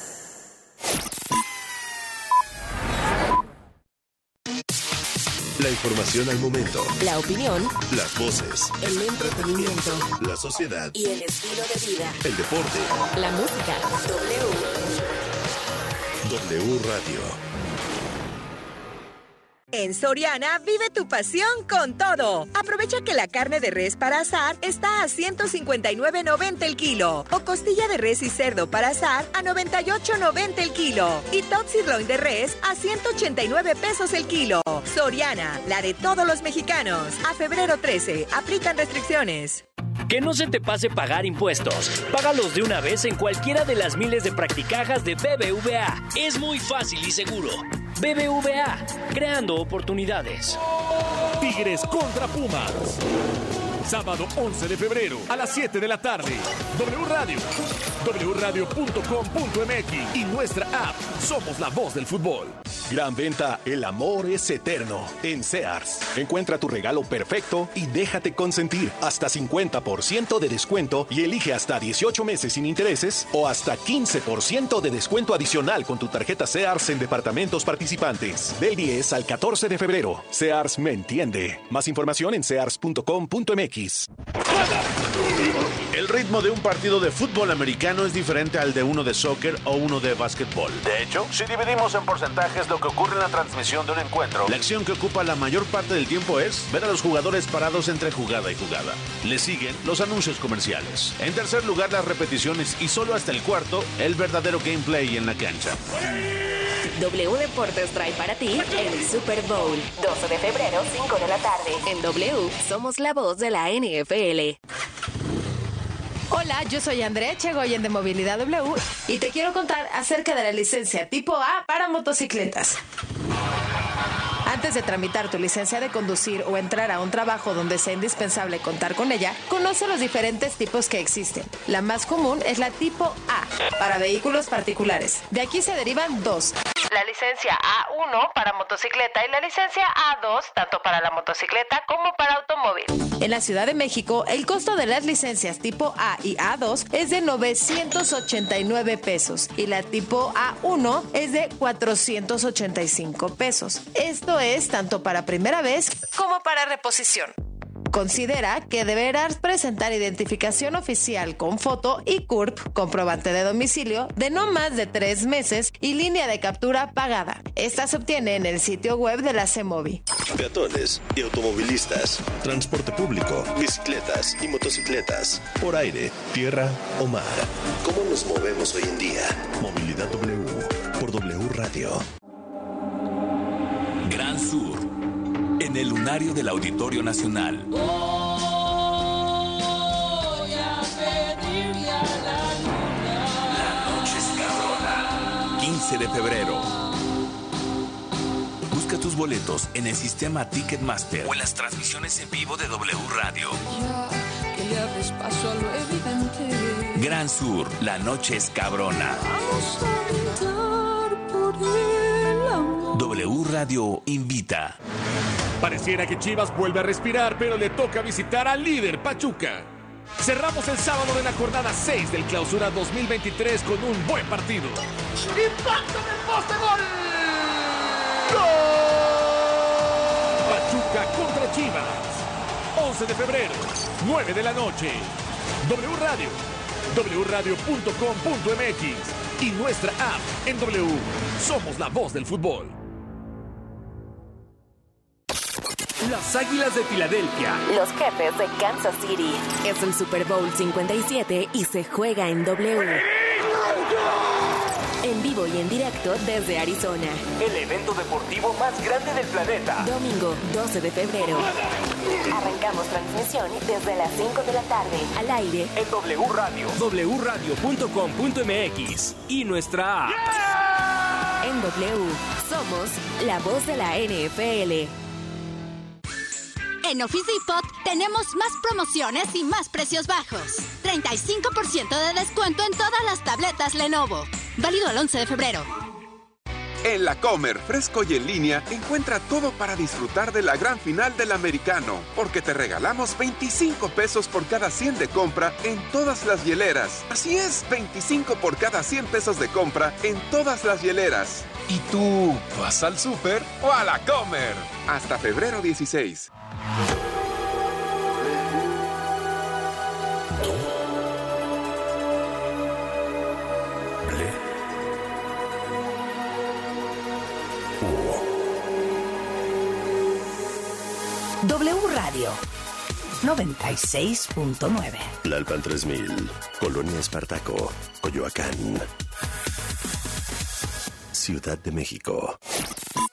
S6: La información al momento.
S1: La opinión.
S6: Las voces.
S1: El entretenimiento.
S6: La sociedad.
S1: Y el estilo de vida.
S6: El deporte.
S1: La música. W.
S6: W Radio.
S13: En Soriana, vive tu pasión con todo. Aprovecha que la carne de res para asar está a ciento cincuenta y nueve noventa el kilo. O costilla de res y cerdo para asar a noventa y ocho noventa el kilo. Y top sirloin de res a ciento ochenta y nueve pesos el kilo. Soriana, la de todos los mexicanos. A febrero trece, aplican restricciones.
S17: Que no se te pase pagar impuestos. Págalos de una vez en cualquiera de las miles de practicajas de B B V A. Es muy fácil y seguro. B B V A, creando oportunidades.
S2: Tigres contra Pumas. Sábado once de febrero a las siete de la tarde. W Radio, w radio punto com punto m x y nuestra app. Somos la voz del fútbol.
S14: Gran venta, el amor es eterno. En Sears, encuentra tu regalo perfecto y déjate consentir. Hasta cincuenta por ciento de descuento y elige hasta dieciocho meses sin intereses o hasta quince por ciento de descuento adicional con tu tarjeta Sears en departamentos participantes. Del diez al catorce de febrero. Sears me entiende. Más información en sears punto com punto m x.
S15: El ritmo de un partido de fútbol americano es diferente al de uno de soccer o uno de básquetbol. De hecho, si dividimos en porcentajes lo que ocurre en la transmisión de un encuentro, la acción que ocupa la mayor parte del tiempo es ver a los jugadores parados entre jugada y jugada. Le siguen los anuncios comerciales. En tercer lugar, las repeticiones y solo hasta el cuarto, el verdadero gameplay en la cancha.
S1: W Deportes trae para ti el Super Bowl. doce de febrero, cinco de la tarde. En W, somos la voz de la N F L.
S16: Hola, yo soy Andrea Echegoyen de Movilidad W y te quiero contar acerca de la licencia tipo A para motocicletas. Antes de tramitar tu licencia de conducir o entrar a un trabajo donde sea indispensable contar con ella, conoce los diferentes tipos que existen. La más común es la tipo A, para vehículos particulares. De aquí se derivan dos. La licencia A uno para motocicleta y la licencia A dos tanto para la motocicleta como para automóvil. En la Ciudad de México, el costo de las licencias tipo A y A dos es de novecientos ochenta y nueve pesos y la tipo A uno es de cuatrocientos ochenta y cinco pesos. Esto es tanto para primera vez como para reposición. Considera que deberás presentar identificación oficial con foto y C U R P, comprobante de domicilio, de no más de tres meses y línea de captura pagada. Esta se obtiene en el sitio web de la CEMOVI.
S6: Peatones y automovilistas, transporte público, bicicletas y motocicletas, por aire, tierra o mar. ¿Cómo nos movemos hoy en día? Movilidad W, por W Radio.
S19: Gran Sur, en el lunario del Auditorio Nacional.
S12: Voy a pedirle a la luna.
S19: La noche es cabrona. quince de febrero. Busca tus boletos en el sistema Ticketmaster o en las transmisiones en vivo de W Radio.
S12: Ya que le abres paso a lo evidente.
S19: Gran Sur, la noche es cabrona.
S12: Vamos a brindar por el amor.
S19: W Radio invita.
S2: Pareciera que Chivas vuelve a respirar, pero le toca visitar al líder Pachuca. Cerramos el sábado de la jornada seis del Clausura dos mil veintitrés con un buen partido.
S12: ¡Impacto en el poste, gol!
S2: ¡Gol! Pachuca contra Chivas. once de febrero, nueve de la noche. W Radio, w radio punto com punto m x y nuestra app en W. Somos la voz del fútbol.
S17: Las Águilas de Filadelfia.
S1: Los Jefes de Kansas City. Es el Super Bowl cincuenta y siete y se juega en W. En vivo y en directo desde Arizona.
S17: El evento deportivo más grande del planeta.
S1: Domingo doce de febrero. Arrancamos transmisión desde las cinco de la tarde. Al aire
S17: en W Radio. w radio punto com punto m x y nuestra app.
S1: Yeah. En W somos la voz de la N F L.
S20: En Office Depot tenemos más promociones y más precios bajos. treinta y cinco por ciento de descuento en todas las tabletas Lenovo. Válido al once de febrero.
S18: En La Comer, fresco y en línea, encuentra todo para disfrutar de la gran final del americano, porque te regalamos veinticinco pesos por cada cien de compra en todas las hieleras. Así es, veinticinco por cada cien pesos de compra en todas las hieleras. ¿Y tú vas al súper o a La Comer? Hasta febrero dieciséis.
S21: W Radio noventa y seis punto nueve.
S6: Tlalpan tres mil, Colonia Espartaco, Coyoacán, Ciudad de México.